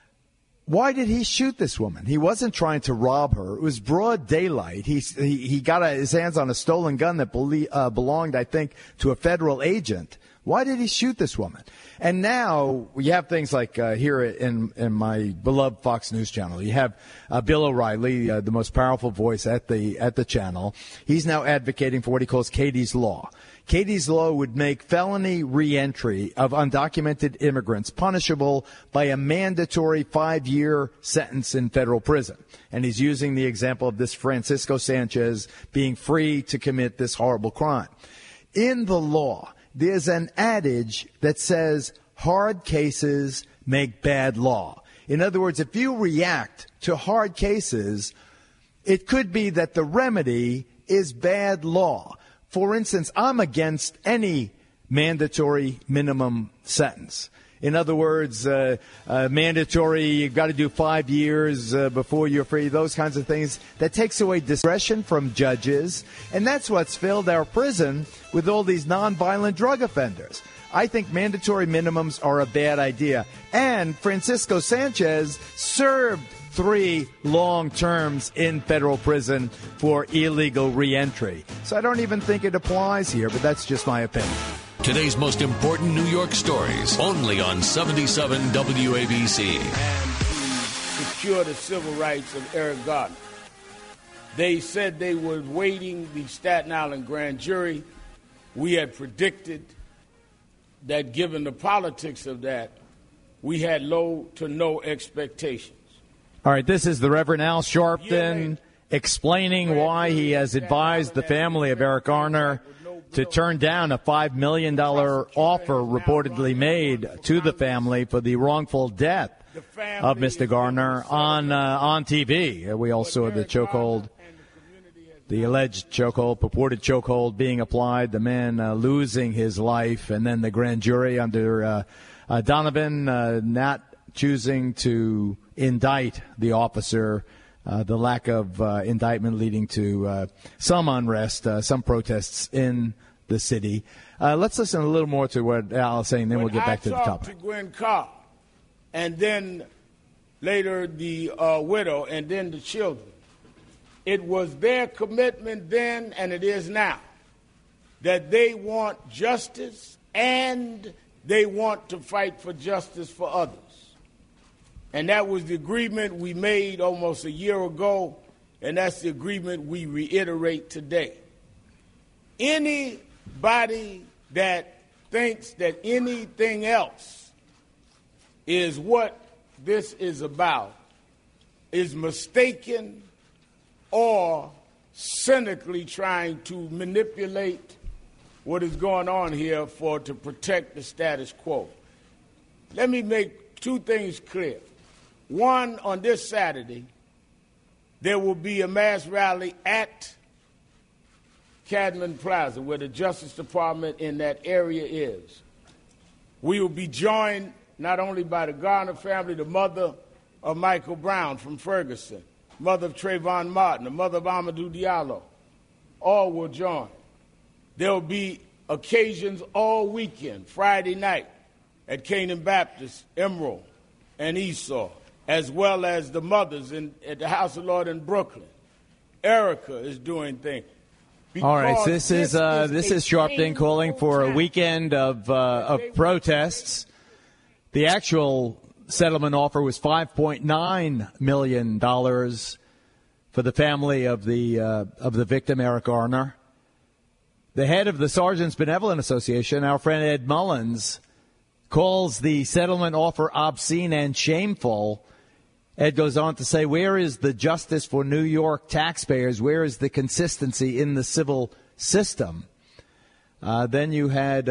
why did he shoot this woman? He wasn't trying to rob her. It was broad daylight. He got his hands on a stolen gun that belonged, I think, to a federal agent. Why did he shoot this woman? And now you have things like here in my beloved Fox News channel. You have Bill O'Reilly, the most powerful voice at the channel. He's now advocating for what he calls Katie's Law. Katie's Law would make felony reentry of undocumented immigrants punishable by a mandatory 5-year sentence in federal prison. And he's using the example of this Francisco Sanchez being free to commit this horrible crime. In the law, there's an adage that says hard cases make bad law. In other words, if you react to hard cases, it could be that the remedy is bad law. For instance, I'm against any mandatory minimum sentence. In other words, mandatory, you've got to do 5 years before you're free, those kinds of things. That takes away discretion from judges, and that's what's filled our prison with all these nonviolent drug offenders. I think mandatory minimums are a bad idea. And Francisco Sanchez served 3 long terms in federal prison for illegal reentry. So I don't even think it applies here, but that's just my opinion. Today's most important New York stories, only on 77 WABC. And to secure the civil rights of Eric Garner. They said they were waiting the Staten Island grand jury. We had predicted that given the politics of that, we had low to no expectations. All right, this is the Reverend Al Sharpton explaining why he has advised the family of Eric Garner to turn down a $5 million offer reportedly made to the family for the wrongful death of Mr. Garner on TV. We all saw the chokehold, the alleged chokehold, purported chokehold being applied, the man losing his life, and then the grand jury under Donovan not choosing to indict the officer. The lack of indictment leading to some unrest, some protests in the city. Let's listen a little more to what Al is saying, then we'll get back to the topic. I talked to Gwen Carr, and then later the widow, and then the children. It was their commitment then, and it is now, that they want justice and they want to fight for justice for others. And that was the agreement we made almost a year ago, and that's the agreement we reiterate today. Anybody that thinks that anything else is what this is about is mistaken or cynically trying to manipulate what is going on here to protect the status quo. Let me make 2 things clear. One, on this Saturday, there will be a mass rally at Cadman Plaza, where the Justice Department in that area is. We will be joined not only by the Garner family, the mother of Michael Brown from Ferguson, mother of Trayvon Martin, the mother of Amadou Diallo. All will join. There will be occasions all weekend, Friday night, at Canaan Baptist, Emerald, and Esau, as well as the mothers at the House of Lord in Brooklyn. Erica is doing things. All right, so this is Sharpton calling for a weekend of protests. The actual settlement offer was $5.9 million for the family of the victim, Eric Garner. The head of the Sergeants Benevolent Association, our friend Ed Mullins, calls the settlement offer obscene and shameful. Ed goes on to say, where is the justice for New York taxpayers? Where is the consistency in the civil system? Then you had,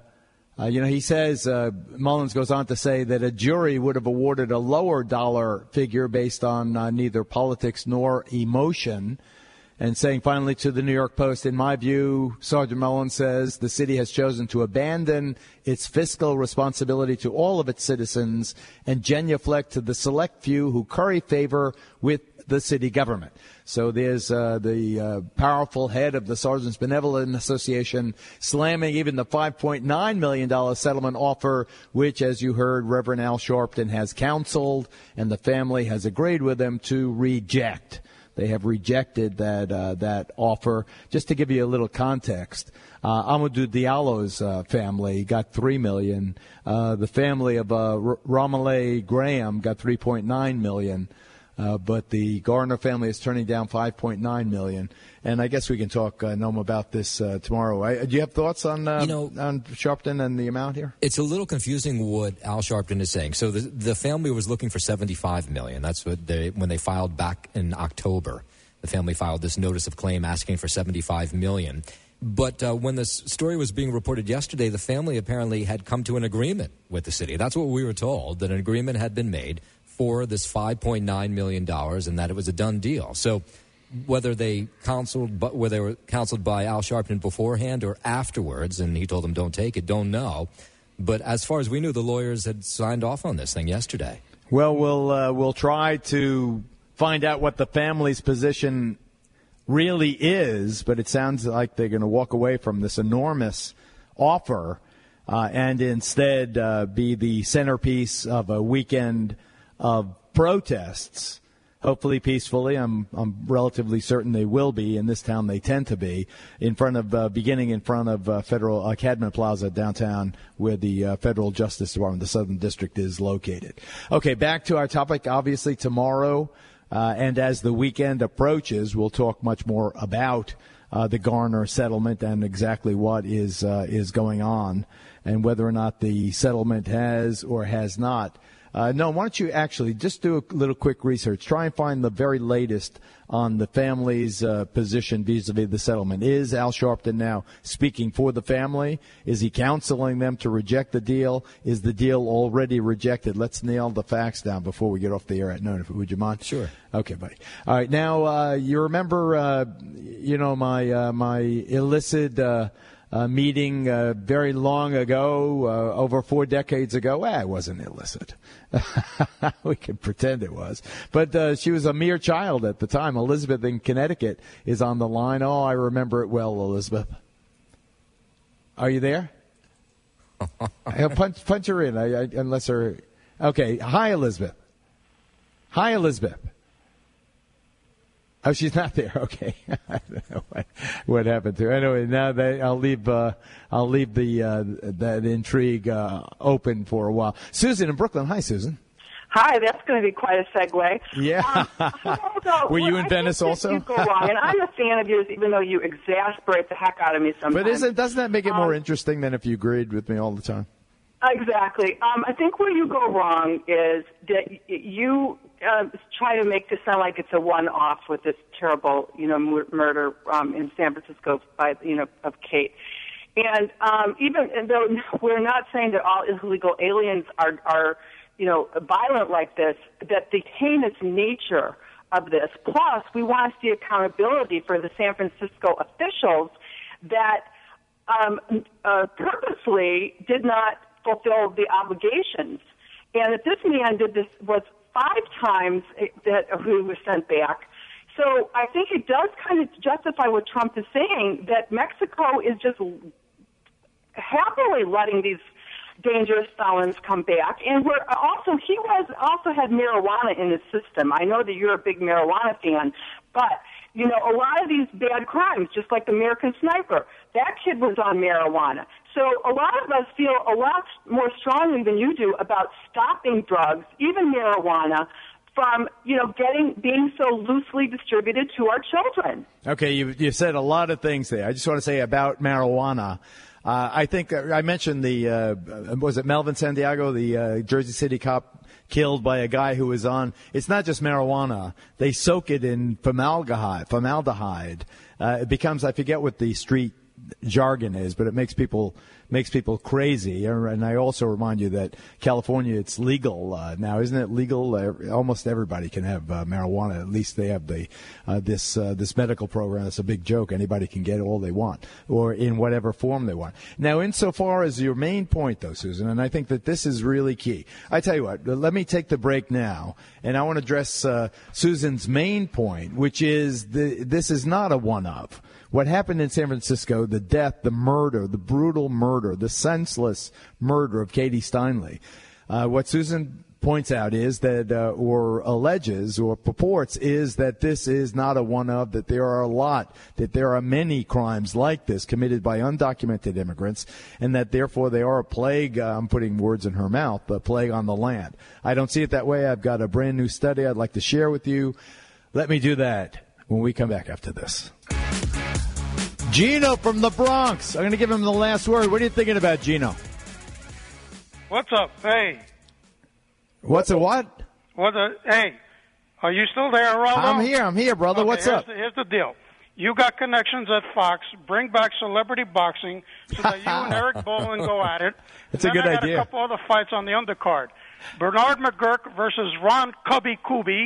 he says, Mullins goes on to say that a jury would have awarded a lower dollar figure based on neither politics nor emotion. And saying finally to the New York Post, in my view, Sergeant Mullins says the city has chosen to abandon its fiscal responsibility to all of its citizens and genuflect to the select few who curry favor with the city government. So there's the powerful head of the Sergeants Benevolent Association slamming even the $5.9 million settlement offer, which, as you heard, Reverend Al Sharpton has counseled, and the family has agreed with him to reject. They have rejected that offer. Just to give you a little context, Amadou Diallo's family got $3 million. The family of Romale Graham got $3.9 million. But the Garner family is turning down $5.9 million. And I guess we can talk, Noam, about this tomorrow. Do you have thoughts on Sharpton and the amount here? It's a little confusing what Al Sharpton is saying. So the family was looking for $75 million. That's what when they filed back in October. The family filed this notice of claim asking for $75 million. But when the story was being reported yesterday, the family apparently had come to an agreement with the city. That's what we were told, that an agreement had been made for this $5.9 million and that it was a done deal. So whether they were counseled by Al Sharpton beforehand or afterwards, and he told them don't take it, don't know. But as far as we knew, the lawyers had signed off on this thing yesterday. Well, we'll try to find out what the family's position really is, but it sounds like they're going to walk away from this enormous offer and instead be the centerpiece of a weekend of protests, hopefully peacefully. I'm relatively certain they will be. In this town, they tend to be beginning in front of Federal Cadman Plaza downtown, where the Federal Justice Department, the Southern District, is located. Okay, back to our topic. Obviously, tomorrow, and as the weekend approaches, we'll talk much more about the Garner settlement and exactly what is going on, and whether or not the settlement has or has not. No, why don't you actually just do a little quick research. Try and find the very latest on the family's position vis-a-vis the settlement. Is Al Sharpton now speaking for the family? Is he counseling them to reject the deal? Is the deal already rejected? Let's nail the facts down before we get off the air at noon. Would you mind? Sure. Okay, buddy. All right. Now, you remember, my illicit meeting very long ago, over 4 decades ago. Well, it wasn't illicit. We can pretend it was. But she was a mere child at the time. Elizabeth in Connecticut is on the line. Oh, I remember it well, Elizabeth. Are you there? Punch her in, unless her... Okay, hi, Elizabeth. Hi, Elizabeth. Oh, she's not there. Okay, I don't know what happened to her. Anyway, now I'll leave that intrigue open for a while. Susan in Brooklyn. Hi, Susan. Hi, that's going to be quite a segue. Yeah. Were you in Venice also? You go wrong, and I'm a fan of yours, even though you exasperate the heck out of me sometimes. But doesn't that make it more interesting than if you agreed with me all the time? Exactly. I think where you go wrong is that you try to make this sound like it's a one-off with this terrible, murder in San Francisco by, of Kate. And even though we're not saying that all illegal aliens are violent like this, that the heinous nature of this. Plus, we want to see accountability for the San Francisco officials that purposely did not fulfill the obligations. And if this man was 5 times that he was sent back. So I think it does kind of justify what Trump is saying, that Mexico is just happily letting these dangerous felons come back. And he also had marijuana in his system. I know that you're a big marijuana fan, but You know, a lot of these bad crimes, just like the American Sniper, that kid was on marijuana. So a lot of us feel a lot more strongly than you do about stopping drugs, even marijuana, from, you know, being so loosely distributed to our children. Okay, you said a lot of things there. I just want to say about marijuana. I think I mentioned was it Melvin Santiago, the Jersey City cop killed by a guy who was on. It's not just marijuana. They soak it in formaldehyde. It becomes, I forget what the street jargon is, but it makes people crazy. And I also remind you that California, it's legal now, isn't it? Legal. Almost everybody can have marijuana. At least they have this medical program. It's a big joke. Anybody can get all they want, or in whatever form they want. Now, insofar as your main point, though, Susan, and I think that this is really key. I tell you what. Let me take the break now, and I want to address Susan's main point, which is this is not a one-of. What happened in San Francisco, the death, the murder, the brutal murder, the senseless murder of Katie Steinle. What Susan points out is that, or alleges, or purports, is that this is not a one-of, that there are many crimes like this committed by undocumented immigrants, and that therefore they are a plague, I'm putting words in her mouth, a plague on the land. I don't see it that way. I've got a brand new study I'd like to share with you. Let me do that when we come back after this. Gino from the Bronx. I'm going to give him the last word. What are you thinking about, Gino? What's up? Hey. What's a what? Hey, are you still there, Geraldo? I'm here, brother. Okay, What's up? Here's the deal. You got connections at Fox. Bring back celebrity boxing so that you and Eric Bowen go at it. That's a good idea. I got a couple other fights on the undercard. Bernard McGurk versus Ron Cubby Kuby,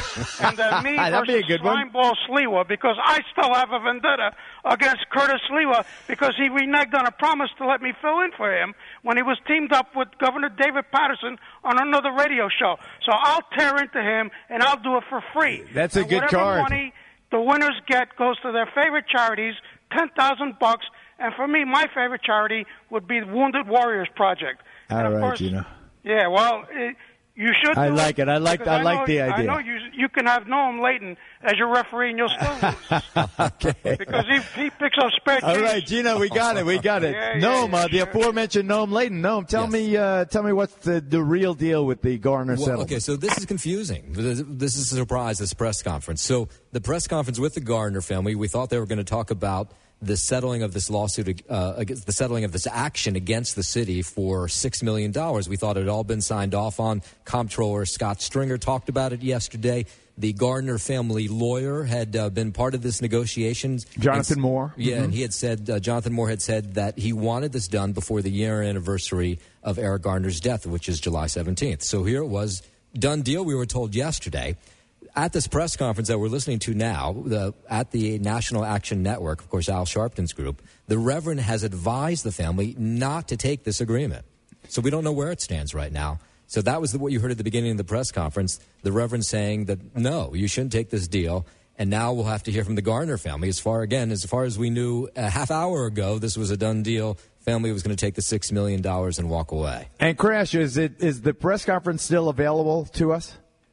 and then me versus Slimeball Sliwa, because I still have a vendetta against Curtis Sliwa because he reneged on a promise to let me fill in for him when he was teamed up with Governor David Patterson on another radio show. So I'll tear into him, and I'll do it for free. That's a good card. Whatever money the winners get goes to their favorite charities, $10,000, and for me, my favorite charity would be the Wounded Warriors Project. All right, Gino. Yeah, well, you should. I like it. I like the idea. I know you can have Noam Layton as your referee, and you'll still lose. Okay. Because he picks up spare All right, Gino, we got it. Noam, the aforementioned Noam Layton. Noam, tell me what's the real deal with the Garner settlement. Okay, so this is confusing. This is a surprise, this press conference. So the press conference with the Garner family, we thought they were going to talk about the settling of this lawsuit, the settling of this action against the city for $6 million. We thought it had all been signed off on. Comptroller Scott Stringer talked about it yesterday. The Gardner family lawyer had been part of this negotiations. Jonathan Moore. Yeah, and he had said, Jonathan Moore had said that he wanted this done before the year anniversary of Eric Garner's death, which is July 17th. So here it was, done deal, we were told yesterday. At this press conference that we're listening to now, at the National Action Network, of course, Al Sharpton's group, the Reverend has advised the family not to take this agreement. So we don't know where it stands right now. So that was what you heard at the beginning of the press conference, the Reverend saying that, no, you shouldn't take this deal. And now we'll have to hear from the Garner family. As far as we knew a half hour ago, this was a done deal. Family was going to take the $6 million and walk away. And Crash, is the press conference still available to us?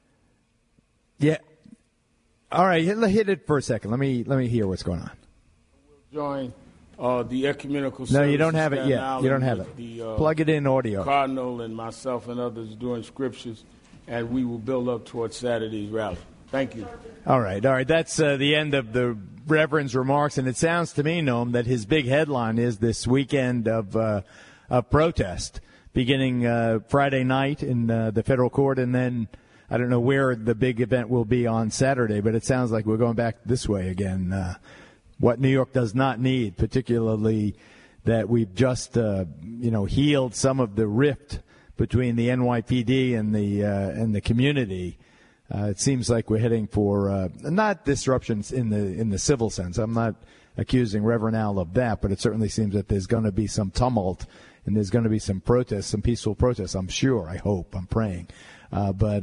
Yeah. All right, hit it for a second. Let me hear what's going on. Join the ecumenical. No, you don't have it yet. You don't have it. Plug it in audio. Cardinal and myself and others doing scriptures, and we will build up towards Saturday's rally. Thank you. All right. That's the end of the Reverend's remarks, and it sounds to me, Noam, that his big headline is this weekend of protest, beginning Friday night in the federal court, and then I don't know where the big event will be on Saturday, but it sounds like we're going back this way again. What New York does not need, particularly that we've just healed some of the rift between the NYPD and the community. It seems like we're heading for not disruptions in the civil sense. I'm not accusing Reverend Al of that, but it certainly seems that there's going to be some tumult and there's going to be some protests, some peaceful protests. I'm sure. I hope. I'm praying. But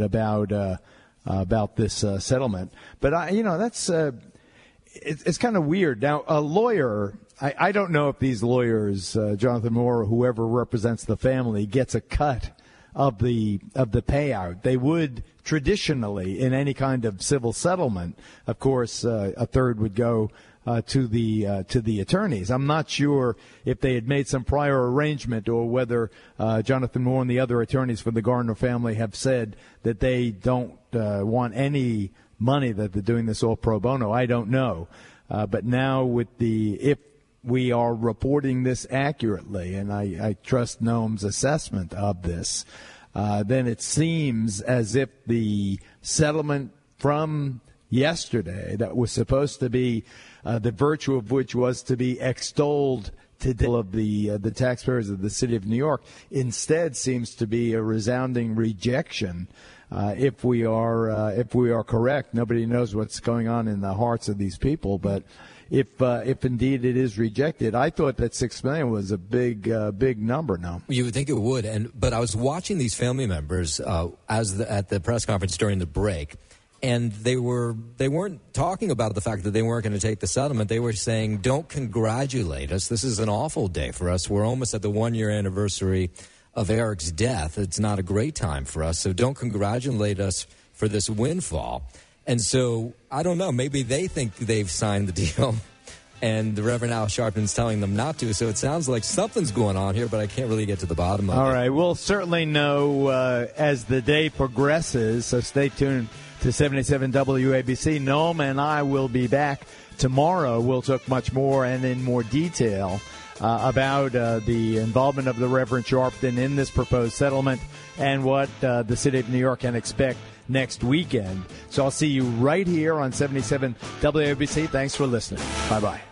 about this settlement. But that's it's kind of weird. Now, a lawyer. I don't know if these lawyers, Jonathan Moore or whoever represents the family, gets a cut of the payout. They would traditionally, in any kind of civil settlement, of course, a third would go to the attorneys. I'm not sure if they had made some prior arrangement or whether Jonathan Moore and the other attorneys for the Gardner family have said that they don't want any money, that they're doing this all pro bono. I don't know. But now if we are reporting this accurately, and I trust Noam's assessment of this, then it seems as if the settlement from yesterday that was supposed to be the virtue of which was to be extolled today of the taxpayers of the city of New York instead seems to be a resounding rejection. If we are correct, nobody knows what's going on in the hearts of these people. But if indeed it is rejected, I thought that $6 million was a big number. Now you would think it would, but I was watching these family members at the press conference during the break. And they weren't talking about the fact that they weren't going to take the settlement. They were saying, don't congratulate us. This is an awful day for us. We're almost at the 1-year anniversary of Eric's death. It's not a great time for us. So don't congratulate us for this windfall. And so, I don't know, maybe they think they've signed the deal and the Reverend Al Sharpton's telling them not to. So it sounds like something's going on here, but I can't really get to the bottom of it. All right, we'll certainly know as the day progresses, so stay tuned to 77 WABC. Noam and I will be back tomorrow. We'll talk much more and in more detail about the involvement of the Reverend Sharpton in this proposed settlement and what the city of New York can expect next weekend. So I'll see you right here on 77 WABC. Thanks for listening. Bye-bye.